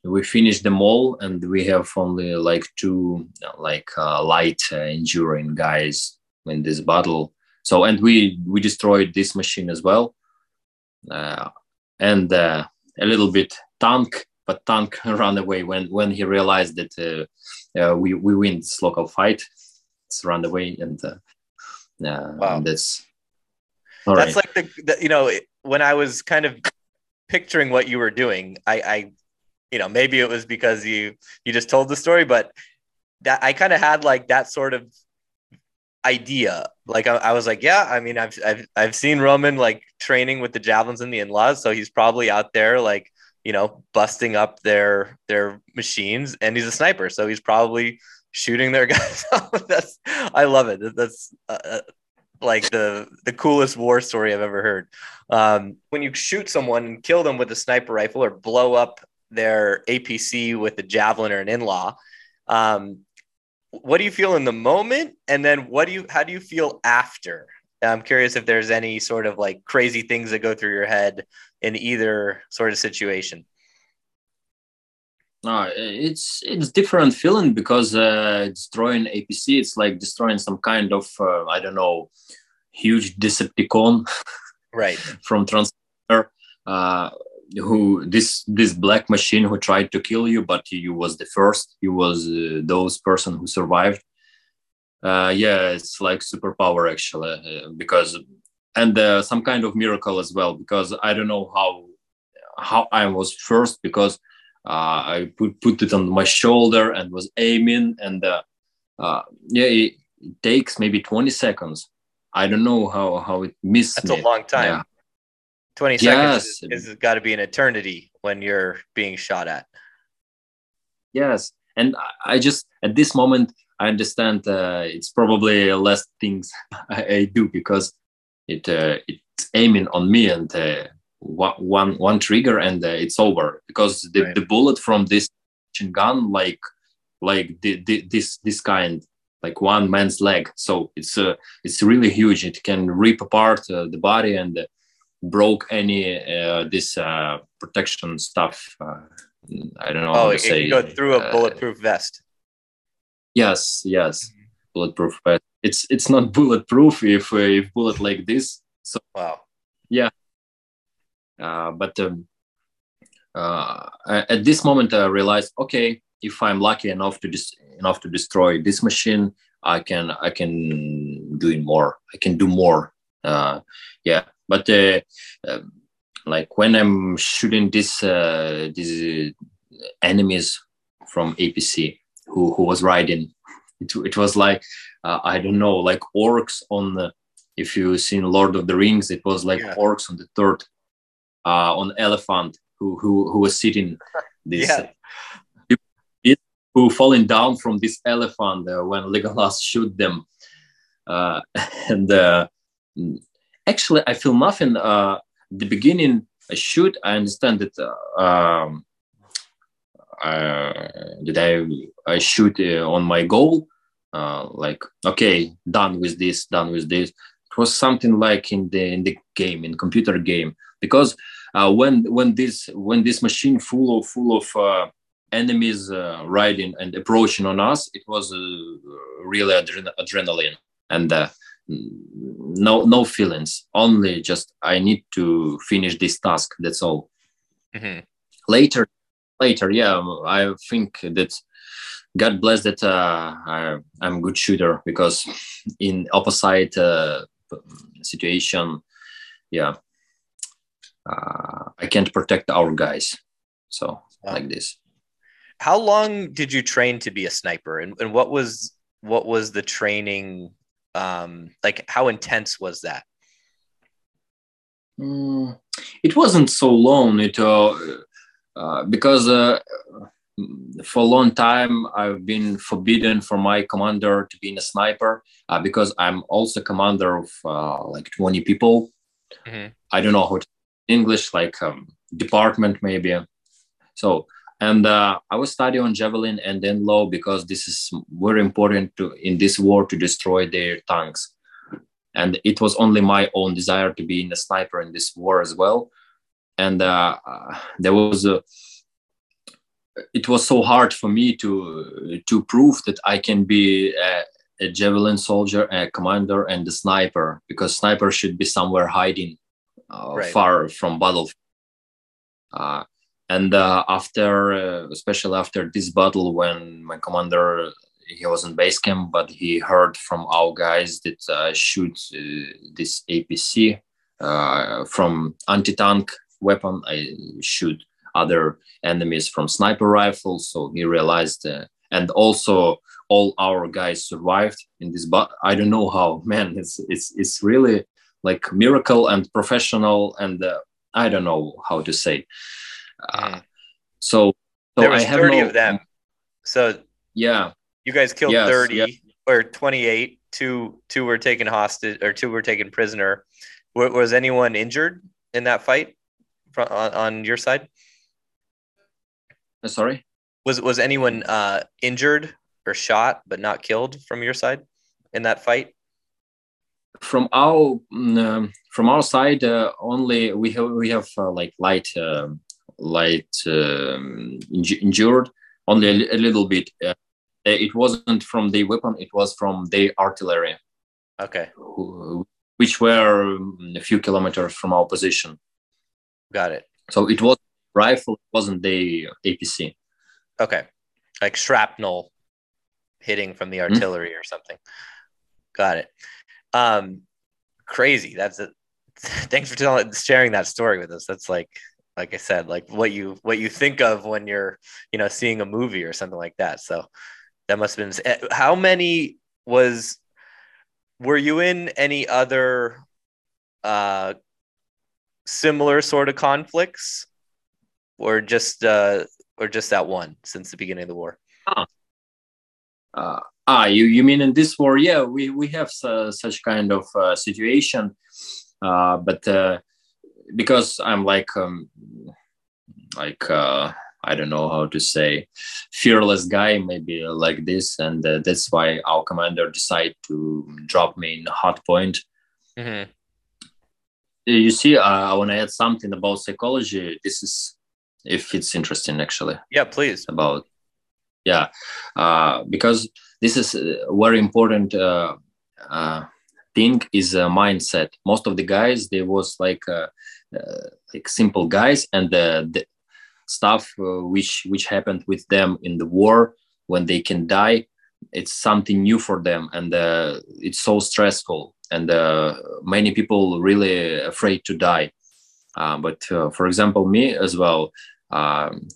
we finished them all, and we have only like two like uh, light uh, enduring guys in this battle. So, and we we destroyed this machine as well, uh, and uh, a little bit tank, but tank ran away when when he realized that uh, uh, we we win this local fight. It's run away, and, uh, uh, wow. and that's all that's right. Like the, the you know when I was kind of picturing what you were doing, I, I you know maybe it was because you you just told the story, but that I kind of had like that sort of idea. Like I, I was like, yeah, I mean, I've, I've, I've seen Roman like training with the javelins and the in-laws. So he's probably out there, like, you know, busting up their, their machines, and he's a sniper. So he's probably shooting their guys. That's, I love it. That's uh, like the, the coolest war story I've ever heard. Um, when you shoot someone and kill them with a sniper rifle, or blow up their A P C with a javelin or an in-law, um, what do you feel in the moment? And then what do you, how do you feel after? I'm curious if there's any sort of like crazy things that go through your head in either sort of situation. No, it's, it's different feeling, because uh, destroying A P C, it's like destroying some kind of, uh, I don't know, huge Decepticon, right? From Transformer, uh, who this this black machine who tried to kill you, but you was the first. You was uh, those person who survived. Uh, yeah, it's like superpower actually, uh, because and uh, some kind of miracle as well, because I don't know how how I was first, because uh, I put put it on my shoulder and was aiming, and uh, uh, yeah, it, it takes maybe twenty seconds. I don't know how how it missed That's me. a long time. Yeah. twenty seconds yes. is got to be an eternity when you're being shot at. Yes. And I just, at this moment, I understand uh, it's probably less things I, I do, because it uh, it's aiming on me, and uh, one one trigger and uh, it's over, because the, right. the bullet from this gun, like like the, the, this this kind, like one man's leg. So it's uh, it's really huge. It can rip apart uh, the body and uh, broke any uh, this uh, protection stuff. Uh, I don't know oh, how to it say. Can go through a bulletproof uh, vest. Yes, yes, mm-hmm. bulletproof vest. It's it's not bulletproof if uh, if bullet like this. So wow. Yeah. Uh, but um, uh, at this moment, I realized, okay, if I'm lucky enough to dis- enough to destroy this machine, I can I can do more. I can do more. Uh, yeah. But uh, uh, like when I'm shooting this uh, these enemies from A P C who who was riding, it it was like uh, I don't know, like orcs on the, if you've seen Lord of the Rings, it was like yeah. orcs on the third uh, on elephant who who who was sitting this yeah. uh, who falling down from this elephant uh, when Legolas shoot them, uh, and. Uh, Actually, I feel nothing. Uh, the beginning, I shoot. I understand that. Uh, um, uh, that I I shoot uh, on my goal. Uh, like okay, done with this, done with this. It was something like in the in the game, in computer game, because uh, when when this when this machine full of full of uh, enemies uh, riding and approaching on us, it was uh, really adren- adrenaline and. Uh, no no feelings, only just I need to finish this task, that's all. Mm-hmm. later later yeah, I think that God bless that uh, I, I'm a good shooter, because in opposite uh, situation, yeah, uh, I can't protect our guys, so wow. Like this. How long did you train to be a sniper, and, and what was what was the training um like? How intense was that? Mm, it wasn't so long. It uh, uh because uh, for a long time I've been forbidden from my commander to be a sniper, uh, because I'm also commander of uh, like twenty people. Mm-hmm. I don't know how to English, like um, department maybe. So and uh, I was studying on javelin and then low, because this is very important to in this war to destroy their tanks. And it was only my own desire to be in a sniper in this war as well. And uh, uh, there was a it was so hard for me to to prove that I can be a, a javelin soldier, a commander, and a sniper, because sniper should be somewhere hiding uh, Right. far from battlefield. Uh, and uh, after, uh, especially after this battle, when my commander, he was in base camp, but he heard from our guys that uh, shoot uh, this A P C uh, from anti-tank weapon. I shoot other enemies from sniper rifles. So he realized, uh, and also all our guys survived in this. But I don't know how, man. It's it's it's really like miracle and professional, and uh, I don't know how to say. Uh, Mm. so, so There was I have thirty no, of them. So yeah, you guys killed yes, thirty yeah. or twenty-eight. Two two were taken hostage, or two were taken prisoner. W- was anyone injured in that fight from, on, on your side? Uh, Sorry. Was was anyone uh, injured or shot but not killed from your side in that fight? From our mm, um, from our side, uh, only we have we have uh, like light um light um, inju- injured, only a, li- a little bit. Uh, it wasn't from the weapon; it was from the artillery, Okay, who, which were um, a few kilometers from our position. got it. So it was rifle; it wasn't the A P C. Okay, like shrapnel hitting from the artillery mm. or something. Got it. Um, crazy. That's it. Thanks for telling, sharing that story with us. That's like, like I said, like what you what you think of when you're, you know, seeing a movie or something like that. So that must have been. How many was? Were you in any other uh, similar sort of conflicts, or just uh, or just that one since the beginning of the war? Ah, uh, ah you you mean in this war? Yeah, we we have uh, such kind of uh, situation, uh, but uh, because I'm like um, like uh, I don't know how to say, fearless guy, maybe like this, and uh, that's why our commander decided to drop me in hot point. Mm-hmm. You see, uh, I want to add something about psychology. This is, if it's interesting, actually. Yeah, please. About, yeah, uh, because this is a very important uh, uh, thing is a mindset. Most of the guys, they was like uh, uh, like simple guys, and the, the stuff uh, which which happened with them in the war when they can die, it's something new for them, and uh, it's so stressful, and uh, many people really afraid to die. Uh, but uh, for example, me as well. Um,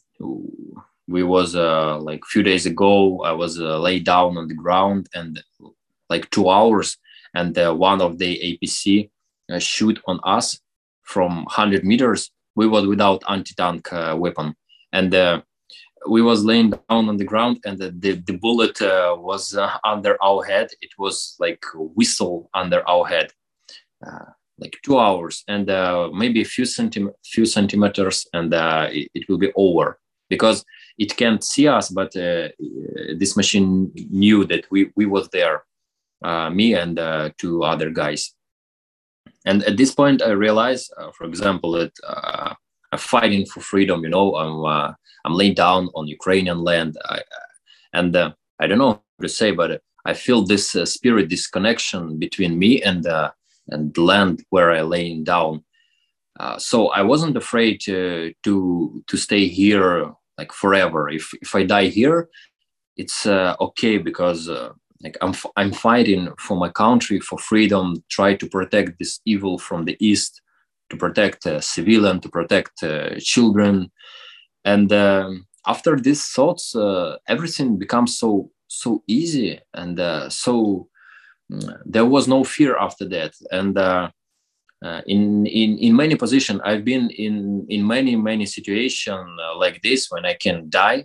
we was uh, like a few days ago, I was uh, laid down on the ground and like two hours, and uh, one of the A P C uh, shoot on us from one hundred meters. We was without anti-tank uh, weapon, and uh, we was laying down on the ground, and the, the, the bullet uh, was uh, under our head. It was like a whistle under our head, uh, like two hours, and uh, maybe a few, centim- few centimeters, and uh, it, it will be over, because it can't see us, but uh, this machine knew that we, we was there, uh, me and uh, two other guys. And at this point, I realized, uh, for example, that uh, I'm fighting for freedom. You know, I'm uh, I'm laying down on Ukrainian land, I, and uh, I don't know how to say, but I feel this uh, spirit, this connection between me and uh, and the land where I laying down. Uh, so I wasn't afraid to to to stay here like forever. If if I die here, it's uh, okay, because. Uh, Like I'm, I'm fighting for my country, for freedom, try to protect this evil from the East, to protect uh, civilian, to protect uh, children. And um, after these thoughts, uh, everything becomes so, so easy. And uh, so uh, there was no fear after that. And uh, uh, in, in, in many positions, I've been in, in many, many situations uh, like this, when I can die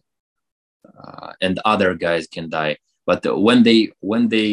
uh, and other guys can die. But when they, when they,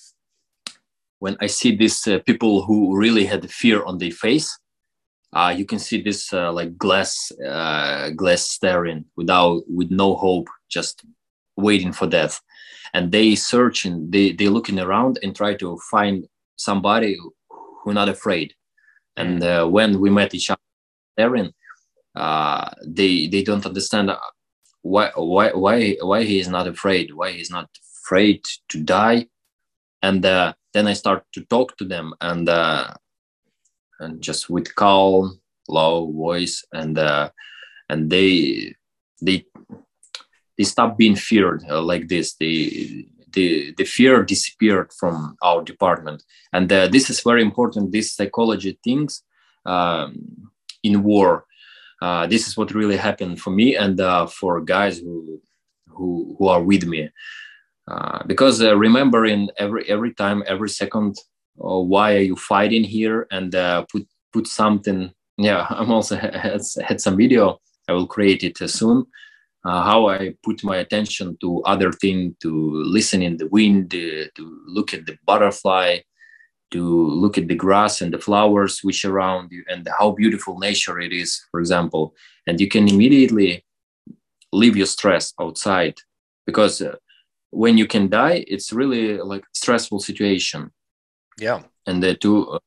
when I see these uh, people who really had fear on their face, uh, you can see this uh, like glass, uh, glass staring without, with no hope, just waiting for death. And they searching, they they looking around and try to find somebody who not afraid. Mm. And uh, when we met each other staring, uh, they they don't understand why why why why he is not afraid, why he's not afraid to die. And uh, then I start to talk to them, and uh, and just with calm, low voice, and uh, and they they they stop being feared uh, like this. They the the fear disappeared from our department, and uh, this is very important. These psychology things um, in war. Uh, this is what really happened for me and uh, for guys who who who are with me. Uh, because uh, remembering every every time, every second, uh, why are you fighting here, and uh, put put something. Yeah, I'm also had, had some video. I will create it uh, soon. Uh, how I put my attention to other thing, to listen in the wind, uh, to look at the butterfly, to look at the grass and the flowers which around you, and how beautiful nature it is, for example. And you can immediately leave your stress outside, because uh, when you can die, it's really like stressful situation. Yeah. And the two, uh,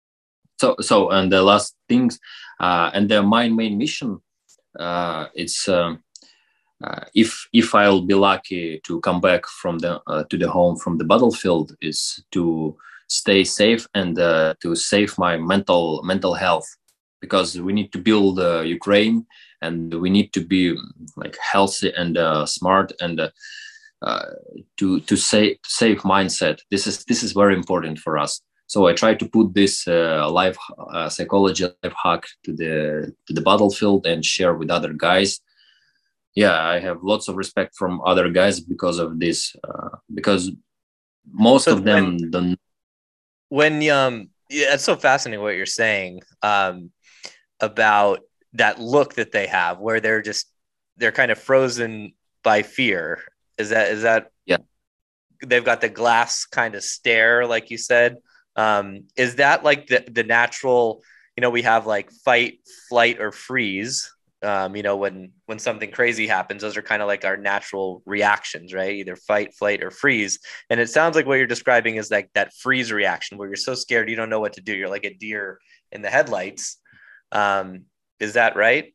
so so and the last things, uh, and the my main mission, uh, it's. Um, Uh, if if I'll be lucky to come back from the uh, to the home from the battlefield, is to stay safe and uh, to save my mental mental health, because we need to build uh, Ukraine, and we need to be like healthy and uh, smart, and uh, uh, to to save safe mindset. This is this is very important for us. So I try to put this uh, life uh, psychology life hack to the to the battlefield and share with other guys. Yeah, I have lots of respect from other guys because of this, uh, because most So of them when don't. when um yeah, it's so fascinating what you're saying um about that look that they have, where they're just they're kind of frozen by fear. Is that is that Yeah, they've got the glass kind of stare, like you said? Um, is that like the the natural? You know, we have like fight, flight, or freeze. Um, you know, when when something crazy happens, those are kind of like our natural reactions, right? Either fight, flight, or freeze. And it sounds like what you're describing is like that freeze reaction, where you're so scared you don't know what to do. You're like a deer in the headlights. Um, is that right?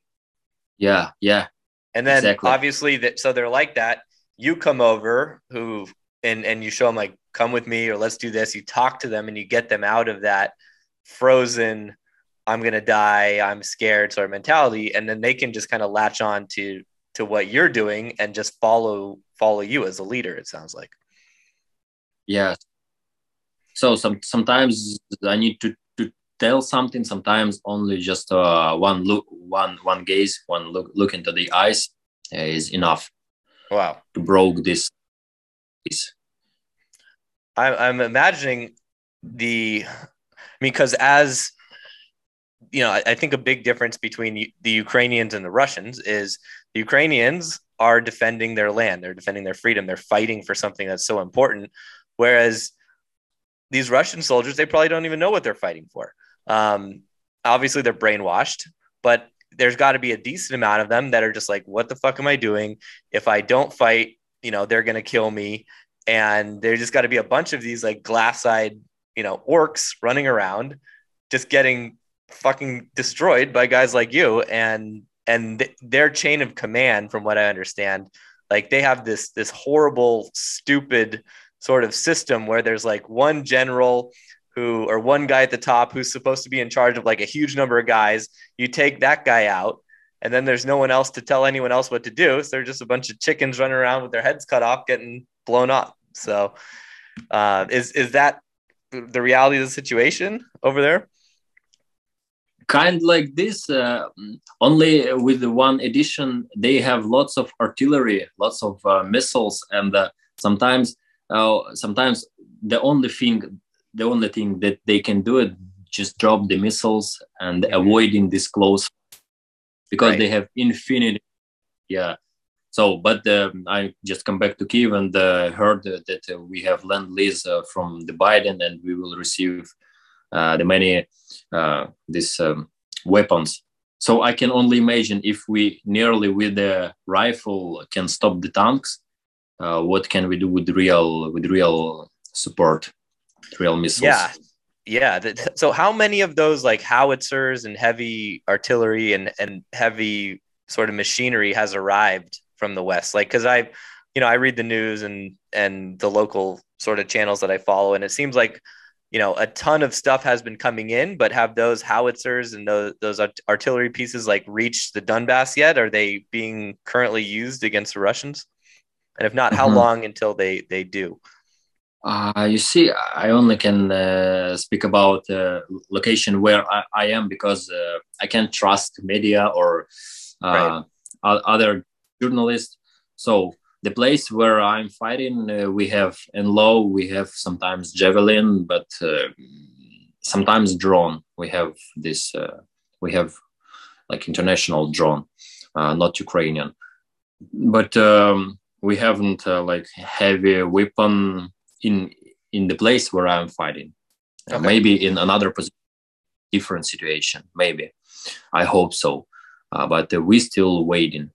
yeah, yeah, And then exactly. obviously that, so they're like that. You come over who and and you show them like, come with me or let's do this. You talk to them and you get them out of that frozen, I'm gonna die, I'm scared sort of mentality, and then they can just kind of latch on to to what you're doing and just follow follow you as a leader. It sounds like. Yeah. So some sometimes I need to to tell something. Sometimes only just uh, one look, one one gaze, one look look into the eyes uh, is enough Wow. to broke this. this. I'm I'm imagining the, I mean, because as you know, I, I think a big difference between the Ukrainians and the Russians is the Ukrainians are defending their land, they're defending their freedom, they're fighting for something that's so important, whereas these Russian soldiers, they probably don't even know what they're fighting for. Um, obviously, they're brainwashed, but there's got to be a decent amount of them that are just like, "What the fuck am I doing? If I don't fight, you know, they're gonna kill me." And there just got to be a bunch of these like glass-eyed, you know, orcs running around, just getting fucking destroyed by guys like you. And and th- their chain of command, from what I understand, like they have this this horrible, stupid sort of system where there's like one general who, or one guy at the top who's supposed to be in charge of like a huge number of guys. You take that guy out, and then there's no one else to tell anyone else what to do. So they're just a bunch of chickens running around with their heads cut off, getting blown up. So uh, is is that the reality of the situation over there? Kind like this, uh, only with the one addition, they have lots of artillery, lots of uh, missiles, and uh, sometimes uh, sometimes the only thing the only thing that they can do it just drop the missiles and Mm-hmm. avoiding this close, because Right. they have infinite. Yeah. So but um, I just come back to Kiev and uh, heard uh, that uh, we have land lease uh, from the Biden, and we will receive uh, the many uh, these um, weapons. So I can only imagine, if we nearly with the rifle can stop the tanks, uh, what can we do with real with real support, real missiles? Yeah. Yeah. So how many of those like howitzers and heavy artillery and, and heavy sort of machinery has arrived from the West? Like, because I, you know, I read the news and and the local sort of channels that I follow, and it seems like, you know, a ton of stuff has been coming in, but have those howitzers and those those artillery pieces like reached the Donbass yet? Are they being currently used against the Russians? And if not, how Mhm. long until they they do? Uh, you see, I only can uh, speak about the location where I, I am because uh, I can't trust media or Right. uh, o- other journalists. So the place where I'm fighting, uh, we have in low, we have sometimes javelin, but uh, sometimes drone. We have this, uh, we have like international drone, uh, not Ukrainian. But um, we haven't uh, like heavy weapon in in the place where I'm fighting. Uh, Okay. maybe in another position, different situation. Maybe I hope so, uh, but uh, we still waiting.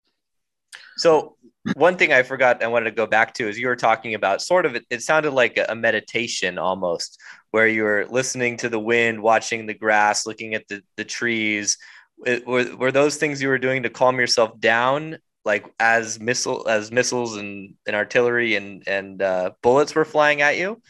So one thing I forgot I wanted to go back to is you were talking about sort of it, it sounded like a, a meditation almost, where you were listening to the wind, watching the grass, looking at the the trees. It, were were those things you were doing to calm yourself down, like as missile as missiles and, and artillery and and uh, bullets were flying at you?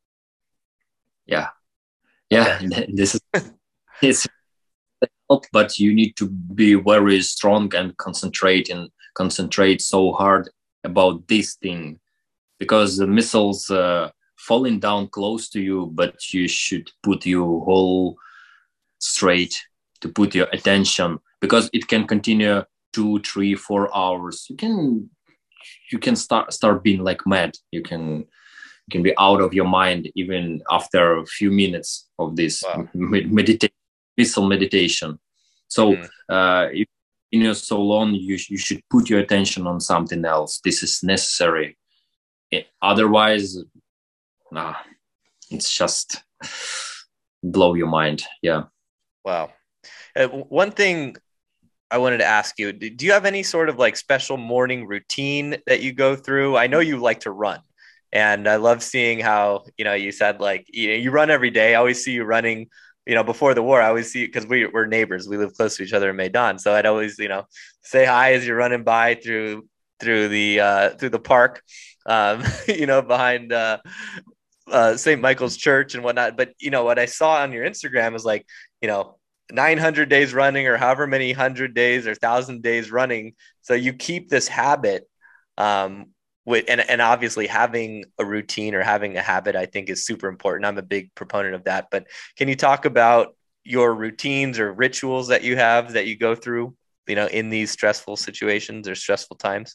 Yeah, Okay. yeah. This is it's help, but you need to be very strong and concentrate and concentrate so hard about this thing because the missiles uh, falling down close to you, but you should put your whole straight to put your attention because it can continue two, three, four hours. You can you can start start being like mad. You can you can be out of your mind even after a few minutes of this Wow. meditation, peaceful meditation. So Mm-hmm. uh, if you know so long, you you should put your attention on something else. This is necessary. Otherwise, nah, it's just blow your mind. Yeah. Wow. Uh, one thing I wanted to ask you, do you have any sort of like special morning routine that you go through? I know you like to run, and I love seeing how, you know, you said like, you know, you run every day. I always see you running, you know, before the war. I always see, because we, we're neighbors. We live close to each other in Maidan. So I'd always, you know, say hi as you're running by through through the uh, through the park, um, you know, behind uh, uh, Saint Michael's Church and whatnot. But you know what I saw on your Instagram is like, you know, nine hundred days running, or however many hundred days or thousand days running. So you keep this habit. Um, with, and, and obviously having a routine or having a habit, I think is super important. I'm a big proponent of that. But can you talk about your routines or rituals that you have that you go through, you know, in these stressful situations or stressful times?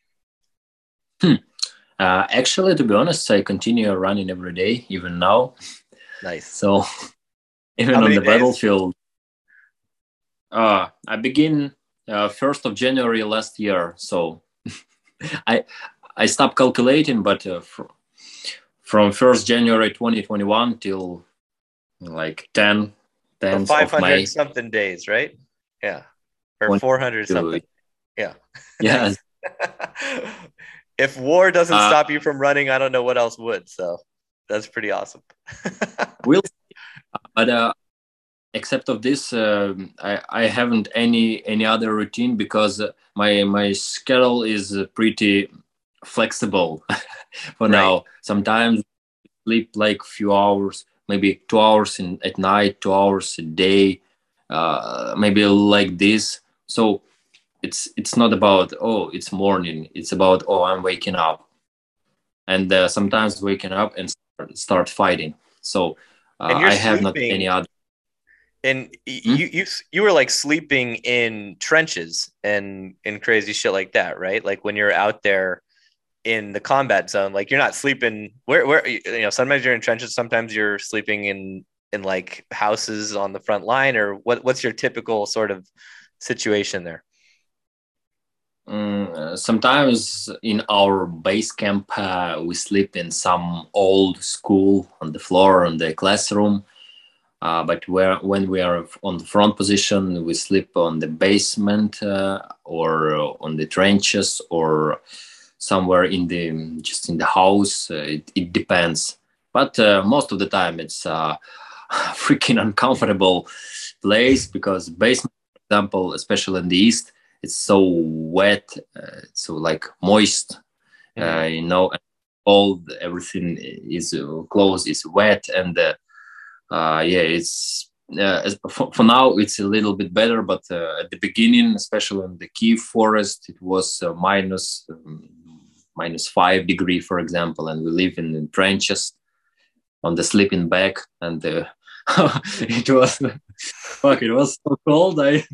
Hmm. Uh, actually, to be honest, I continue running every day, even now. Nice. So even How on many the days? battlefield, uh, I begin uh, first of January last year. So I I stopped calculating, but uh, fr- from first January twenty twenty-one till like ten, So tenth of five hundred May. something days, right? Yeah. Or four hundred twenty-two. something. Yeah. Yes. Nice. If war doesn't Uh, stop you from running, I don't know what else would. So that's pretty awesome. we'll, but uh, except of this, um I I haven't any any other routine because uh, my my schedule is uh, pretty flexible for Right. now. Sometimes sleep like few hours, maybe two hours in at night, two hours a day, uh, maybe like this. So it's it's not about oh it's morning. It's about oh I'm waking up, and uh, sometimes waking up and start, start fighting. So And uh, you're I have not any sleeping other. and Hmm? you you you were like sleeping in trenches and and crazy shit like that, right? Like when you're out there in the combat zone, like you're not sleeping where where you know, sometimes you're in trenches, sometimes you're sleeping in in like houses on the front line, or what what's your typical sort of situation there? Mm, uh, sometimes in our base camp, uh, we sleep in some old school on the floor in the classroom. Uh, but where, when we are on the front position, we sleep on the basement uh, or uh, on the trenches or somewhere in the just in the house. Uh, it, it depends. But uh, most of the time, it's a freaking uncomfortable place because basement, for example, especially in the east, it's so wet, uh, so like moist, uh, mm-hmm. you know, all everything is uh, clothes is wet, and uh, uh, yeah, it's uh, for, for now it's a little bit better, but uh, at the beginning, especially in the Kiev forest, it was uh, minus um, minus five degree, for example, and we live in, in trenches on the sleeping bag, and uh, it was fuck, it was so cold. I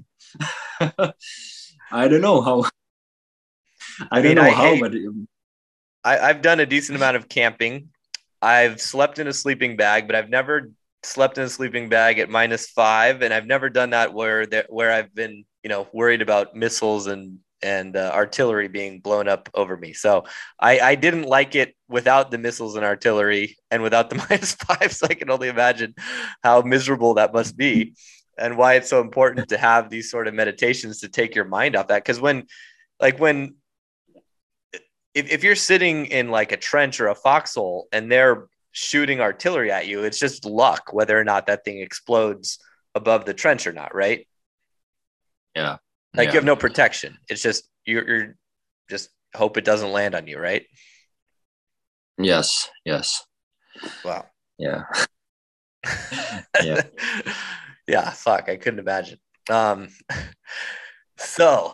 I don't know how. I, I mean, don't know I how, hate, but it, I, I've done a decent amount of camping. I've slept in a sleeping bag, but I've never slept in a sleeping bag at minus five, and I've never done that where there, where I've been, you know, worried about missiles and and uh, artillery being blown up over me. So I, I didn't like it without the missiles and artillery, and without the minus five. So I can only imagine how miserable that must be, and why it's so important to have these sort of meditations to take your mind off that. Because when, like when, if, if you're sitting in like a trench or a foxhole and they're shooting artillery at you, it's just luck whether or not that thing explodes above the trench or not, right? Yeah. Like yeah. you have no protection. It's just you're, you're just hope it doesn't land on you, right? Yes. Yes. Wow. Yeah. yeah. Yeah. Fuck. I couldn't imagine. Um. So,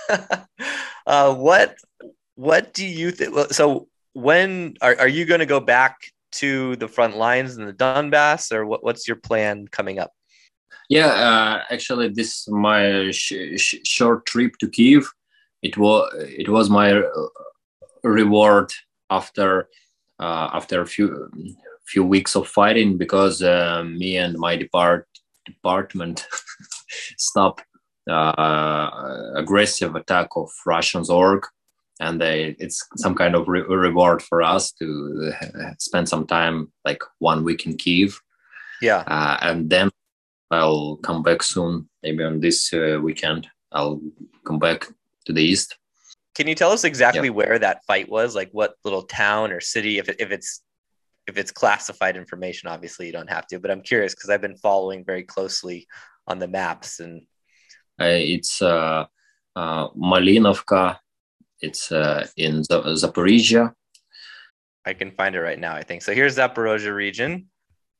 uh, what what do you think? So, when are are you going to go back to the front lines in the Donbass, or what, what's your plan coming up? Yeah, uh, actually, this my sh- sh- short trip to Kiev. It was it was my reward after uh, after a few few weeks of fighting, because uh, me and my depart department stopped uh, aggressive attack of Russian Zorg, and they, it's some kind of re- reward for us to spend some time, like one week in Kiev. Yeah, uh, and then I'll come back soon. Maybe on this uh, weekend, I'll come back to the east. Can you tell us exactly yeah. where that fight was? Like what little town or city? If it, if it's if it's classified information, obviously you don't have to. But I'm curious because I've been following very closely on the maps. And uh, it's uh, uh, Malinovka. It's uh, in Z- Zaporizhia. I can find it right now, I think. So here's Zaporozhye region.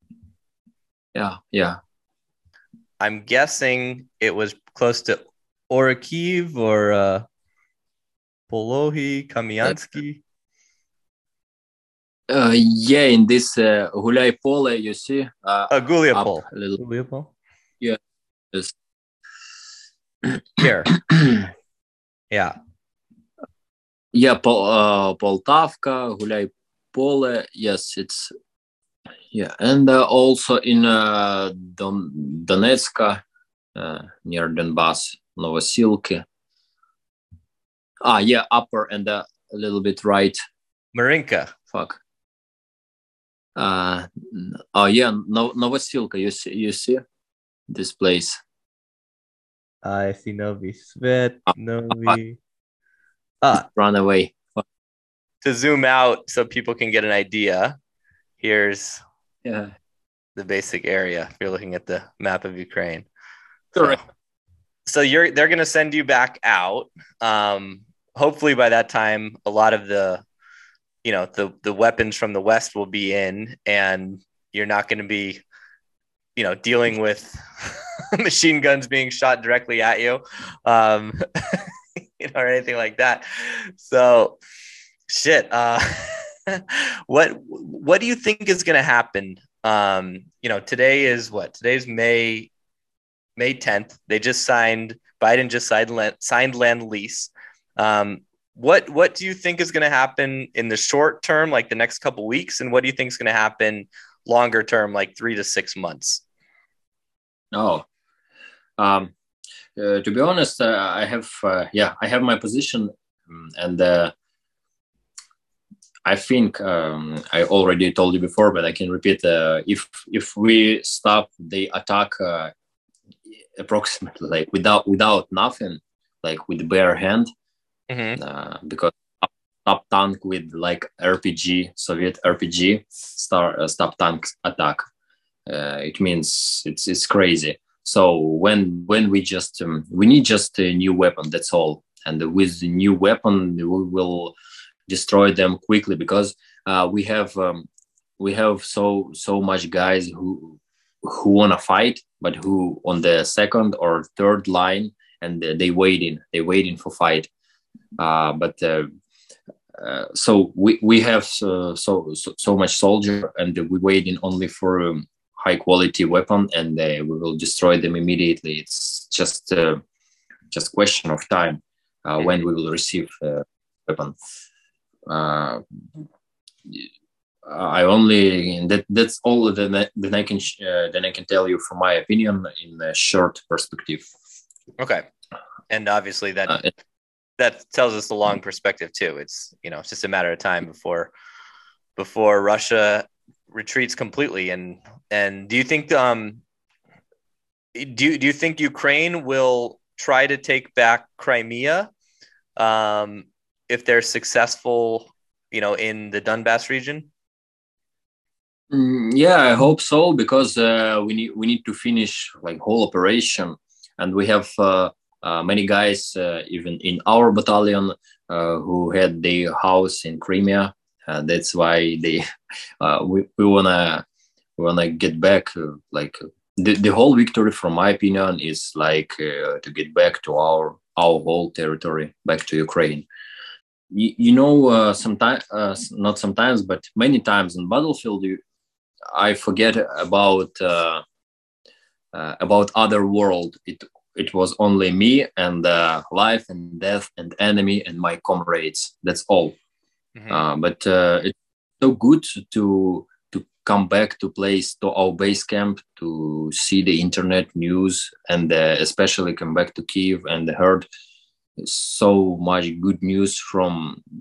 Yeah, yeah. I'm guessing it was close to Orikhiv or uh, Polohi, Kamyansky. Uh, yeah, in this uh, Gulay Pole, you see. Uh, uh, Guliapol. A little. Guliapol? Yeah. Yes. Here. Yeah. Yeah, Pol- uh, Poltavka, Gulay Pole. Yes, it's. Yeah, and uh, also in uh, Don- Donetsk, uh, near Donbass, Novosilki. Ah, yeah, upper and uh, a little bit right. Marinka. Fuck. Uh, oh yeah, no, Novosilka. You see, you see this place. I see Novi Svet, Novi. Ah, run away. To zoom out so people can get an idea, here's yeah the basic area. If you're looking at the map of Ukraine, correct. So, so you're they're going to send you back out. Um, hopefully, by that time, a lot of the you know the the weapons from the West will be in, and you're not going to be you know dealing with machine guns being shot directly at you, um, you know, or anything like that. So, shit. Uh, what what do you think is going to happen? Um, you know, today is what? Today's May May tenth. They just signed. Biden just signed land, signed land lease. Um, what what do you think is going to happen in the short term, like the next couple of weeks, and what do you think is going to happen longer term, like three to six months? Oh, um, uh, to be honest, uh, I have uh, yeah, I have my position, and uh, I think um, I already told you before, but I can repeat. Uh, if if we stop the attack uh, approximately like without without nothing, like with bare hand, mm-hmm. uh, because stop tank with like R P G, Soviet R P G, star uh, stop tank attack. Uh, it means it's it's crazy. So when when we just um, we need just a new weapon, that's all. And with the new weapon, we will destroy them quickly, because uh, we have um, we have so so much guys who who want to fight, but who on the second or third line, and they waiting they waiting for fight. Uh, but uh, uh, so we we have so, so so so much soldier, and we waiting only for um, high quality weapon, and uh, we will destroy them immediately. It's just uh, just question of time uh, when we will receive uh, weapon. Uh, I only that that's all that I, that I can uh, that I can tell you from my opinion in a short perspective. Okay, and obviously that uh, that tells us the long perspective too. It's, you know, it's just a matter of time before before Russia retreats completely. And and do you think um do do you think Ukraine will try to take back Crimea um, if they're successful, you know, in the Donbass region? Mm, yeah, I hope so, because uh, we need we need to finish like whole operation, and we have uh, uh, many guys uh, even in our battalion uh, who had their house in Crimea. Uh, that's why they uh, we we wanna we wanna get back. Uh, like the the whole victory, from my opinion, is like uh, to get back to our our whole territory, back to Ukraine. You, you know, uh, sometimes uh, not sometimes, but many times in battlefield, you, I forget about uh, uh, about other world. It it was only me and uh, life and death and enemy and my comrades. That's all. Mm-hmm. Uh, but uh, it's so good to to come back to place to our base camp, to see the internet news, and uh, especially come back to Kyiv and heard so much good news from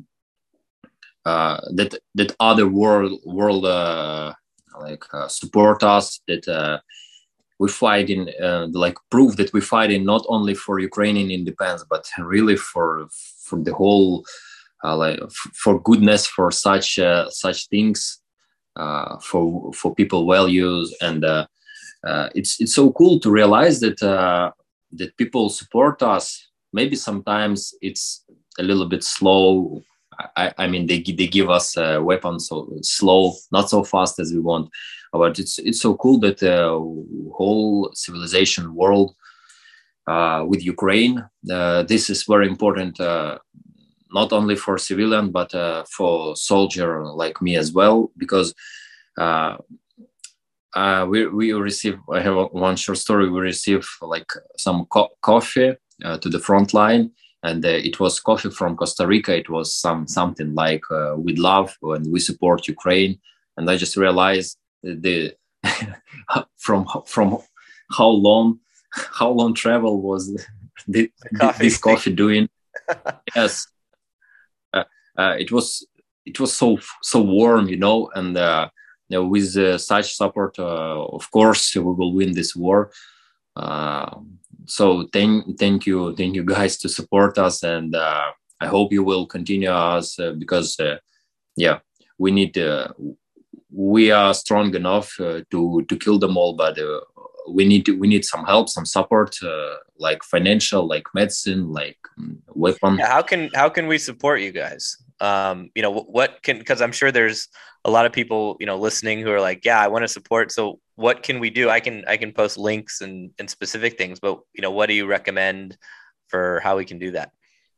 uh, that that other world world. Uh, like uh, support us, that uh, we fight in uh, like prove that we fight in not only for Ukrainian independence, but really for for the whole uh, like f- for goodness, for such uh, such things, uh, for for people values. And uh, uh, it's it's so cool to realize that uh, that people support us. Maybe sometimes it's a little bit slow. I, I mean, they they give us uh, weapons so slow, not so fast as we want, but it's it's so cool that the uh, whole civilization world uh, with Ukraine. Uh, this is very important, uh, not only for civilian but uh, for soldier like me as well, because uh, uh, we we receive. I have one short story. We receive like some co- coffee uh, to the front line. And uh, it was coffee from Costa Rica. It was some something like uh, with love, and we support Ukraine. And I just realized the from from how long how long travel was the, coffee this coffee doing. Yes, uh, uh, it was it was so so warm, you know. And uh, you know, with uh, such support, uh, of course, we will win this war. Uh, so thank thank you thank you guys to support us, and uh, I hope you will continue us uh, because uh, yeah, we need uh, we are strong enough uh, to to kill them all, but uh, we need to, we need some help, some support, uh, like financial, like medicine, like um, weapon. Yeah, how can how can we support you guys? Um, you know, what can, because I'm sure there's a lot of people, you know, listening who are like, yeah, I want to support. So what can we do? I can I can post links and, and specific things, but you know, what do you recommend for how we can do that?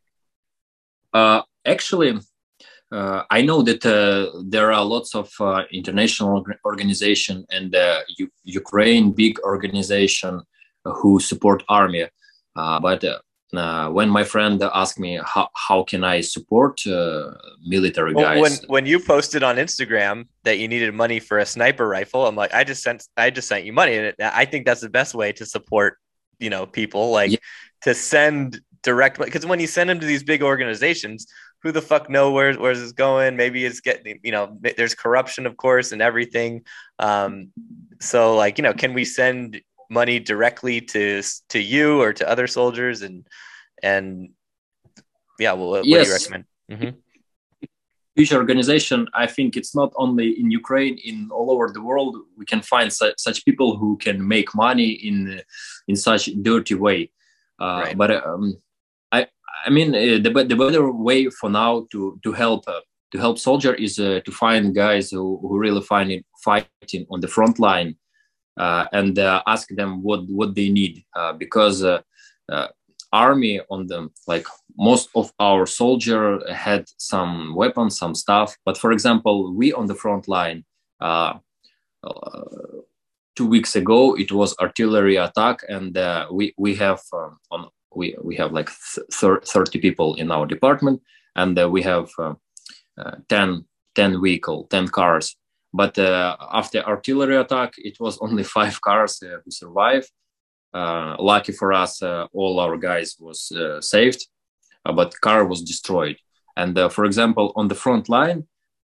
Uh, actually, uh, I know that uh, there are lots of uh, international organization and uh, U- Ukraine big organization who support army, uh, but. Uh, Uh, when my friend asked me how, how can I support uh, military well, guys, when when you posted on Instagram that you needed money for a sniper rifle, I'm like, I just sent I just sent you money, and I think that's the best way to support, you know, people, like yeah. to send direct, because when you send them to these big organizations, who the fuck know where where's this going? Maybe it's getting, you know, there's corruption, of course, and everything. Um, so like, you know, can we send money directly to to you or to other soldiers? And and yeah, well, what, Yes. what do you recommend? Mm-hmm. huge organization. I think it's not only in Ukraine, in all over the world, we can find su- such people who can make money in in such dirty way. Uh, right. But um, I I mean uh, the the better way for now to to help uh, to help soldier is uh, to find guys who, who really find it fighting on the front line uh, and uh, ask them what what they need uh, because uh, uh, army on them, like most of our soldier had some weapons, some stuff. But for example, we on the front line, uh, uh, two weeks ago, it was artillery attack, and uh, we we have um, on we we have like th- thirty people in our department, and uh, we have uh, uh, ten, ten vehicle, ten cars. But uh, after artillery attack, it was only five cars uh, who survived. Uh, lucky for us, uh, all our guys was uh, saved, uh, but car was destroyed. And uh, for example, on the front line,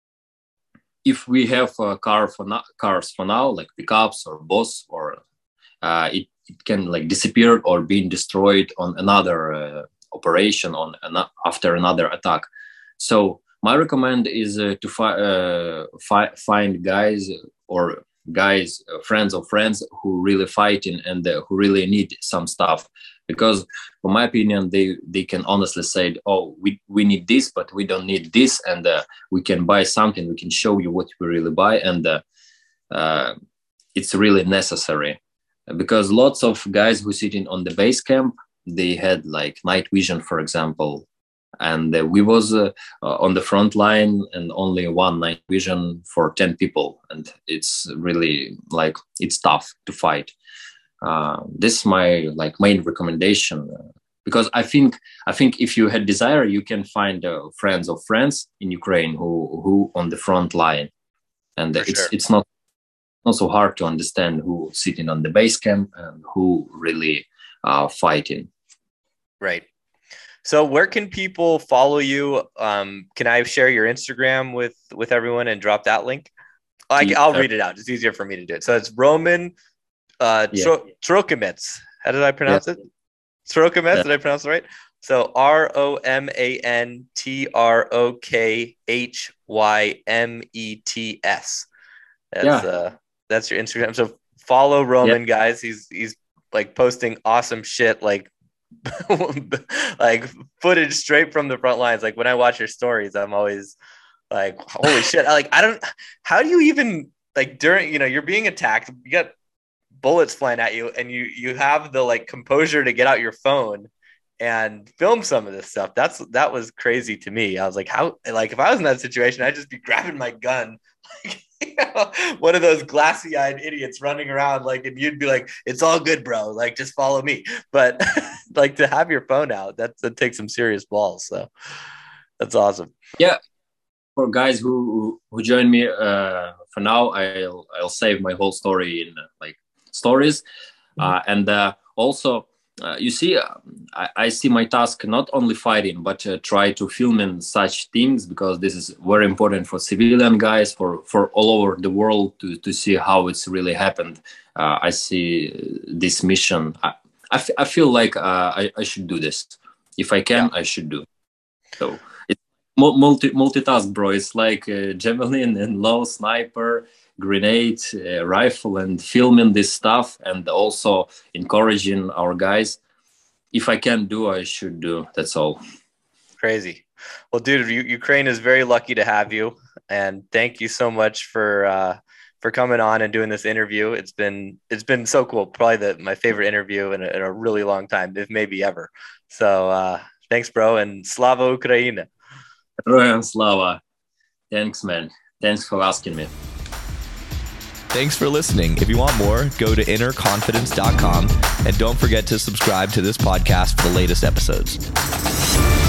if we have a car for no- cars for now, like pickups or bus, or uh, it, it can like disappear or being destroyed on another uh, operation on an- after another attack. So my recommend is uh, to fi- uh, fi- find guys or guys, uh, friends of friends who really fighting and uh, who really need some stuff. Because in my opinion, they, they can honestly say, oh, we, we need this, but we don't need this. And uh, we can buy something. We can show you what we really buy. And uh, uh, it's really necessary. Because lots of guys who sitting on the base camp, they had like night vision, for example. And uh, we was uh, uh, on the front line and only one night vision for ten people. And it's really like, it's tough to fight. Uh, this is my like main recommendation uh, because I think, I think if you had desire, you can find uh, friends of friends in Ukraine who, who on the front line. And uh, it's, sure. it's not, not so hard to understand who sitting on the base camp and who really uh, fighting. Right. So where can people follow you? Um, can I share your Instagram with, with everyone and drop that link? I, I'll read it out. It's easier for me to do it. So it's Roman uh, yeah. Trochimets. How did I pronounce yeah. it? Trochimets, yeah. Did I pronounce it right? So R O M A N T R O K H Y M E T S. That's, yeah. uh, that's your Instagram. So follow Roman, yeah. guys. He's he's like posting awesome shit, like like footage straight from the front lines. Like when I watch your stories, I'm always like, holy shit. I, like, I don't, how do you even like during, you know, you're being attacked, you got bullets flying at you and you, you have the like composure to get out your phone and film some of this stuff. That's, that was crazy to me. I was like, how, like if I was in that situation, I'd just be grabbing my gun, like, you know, one of those glassy eyed idiots running around, like, and you'd be like, it's all good, bro. Like, just follow me. But like to have your phone out, that, that takes some serious balls. So that's awesome. Yeah. For guys who, who join me uh, for now, I'll, I'll save my whole story in uh, like stories. Mm-hmm. Uh, and uh, also, Uh, you see, uh, I, I see my task not only fighting, but uh, try to film in such things because this is very important for civilian guys, for, for all over the world to, to see how it's really happened. Uh, I see this mission. I, I, f- I feel like uh, I, I should do this. If I can, yeah. I should do. So it's multi multitask, bro. It's like uh, javelin and low sniper, grenade, uh, rifle, and filming this stuff, and also encouraging our guys. If I can do, I should do. That's all. Crazy. Well, dude, U- Ukraine is very lucky to have you, and thank you so much for uh, for coming on and doing this interview. It's been it's been so cool. Probably the, my favorite interview in a, in a really long time, if maybe ever. So uh, thanks, bro, and Slava Ukraina. Royan Slava. Thanks, man. Thanks for asking me. Thanks for listening. If you want more, go to inner confidence dot com and don't forget to subscribe to this podcast for the latest episodes.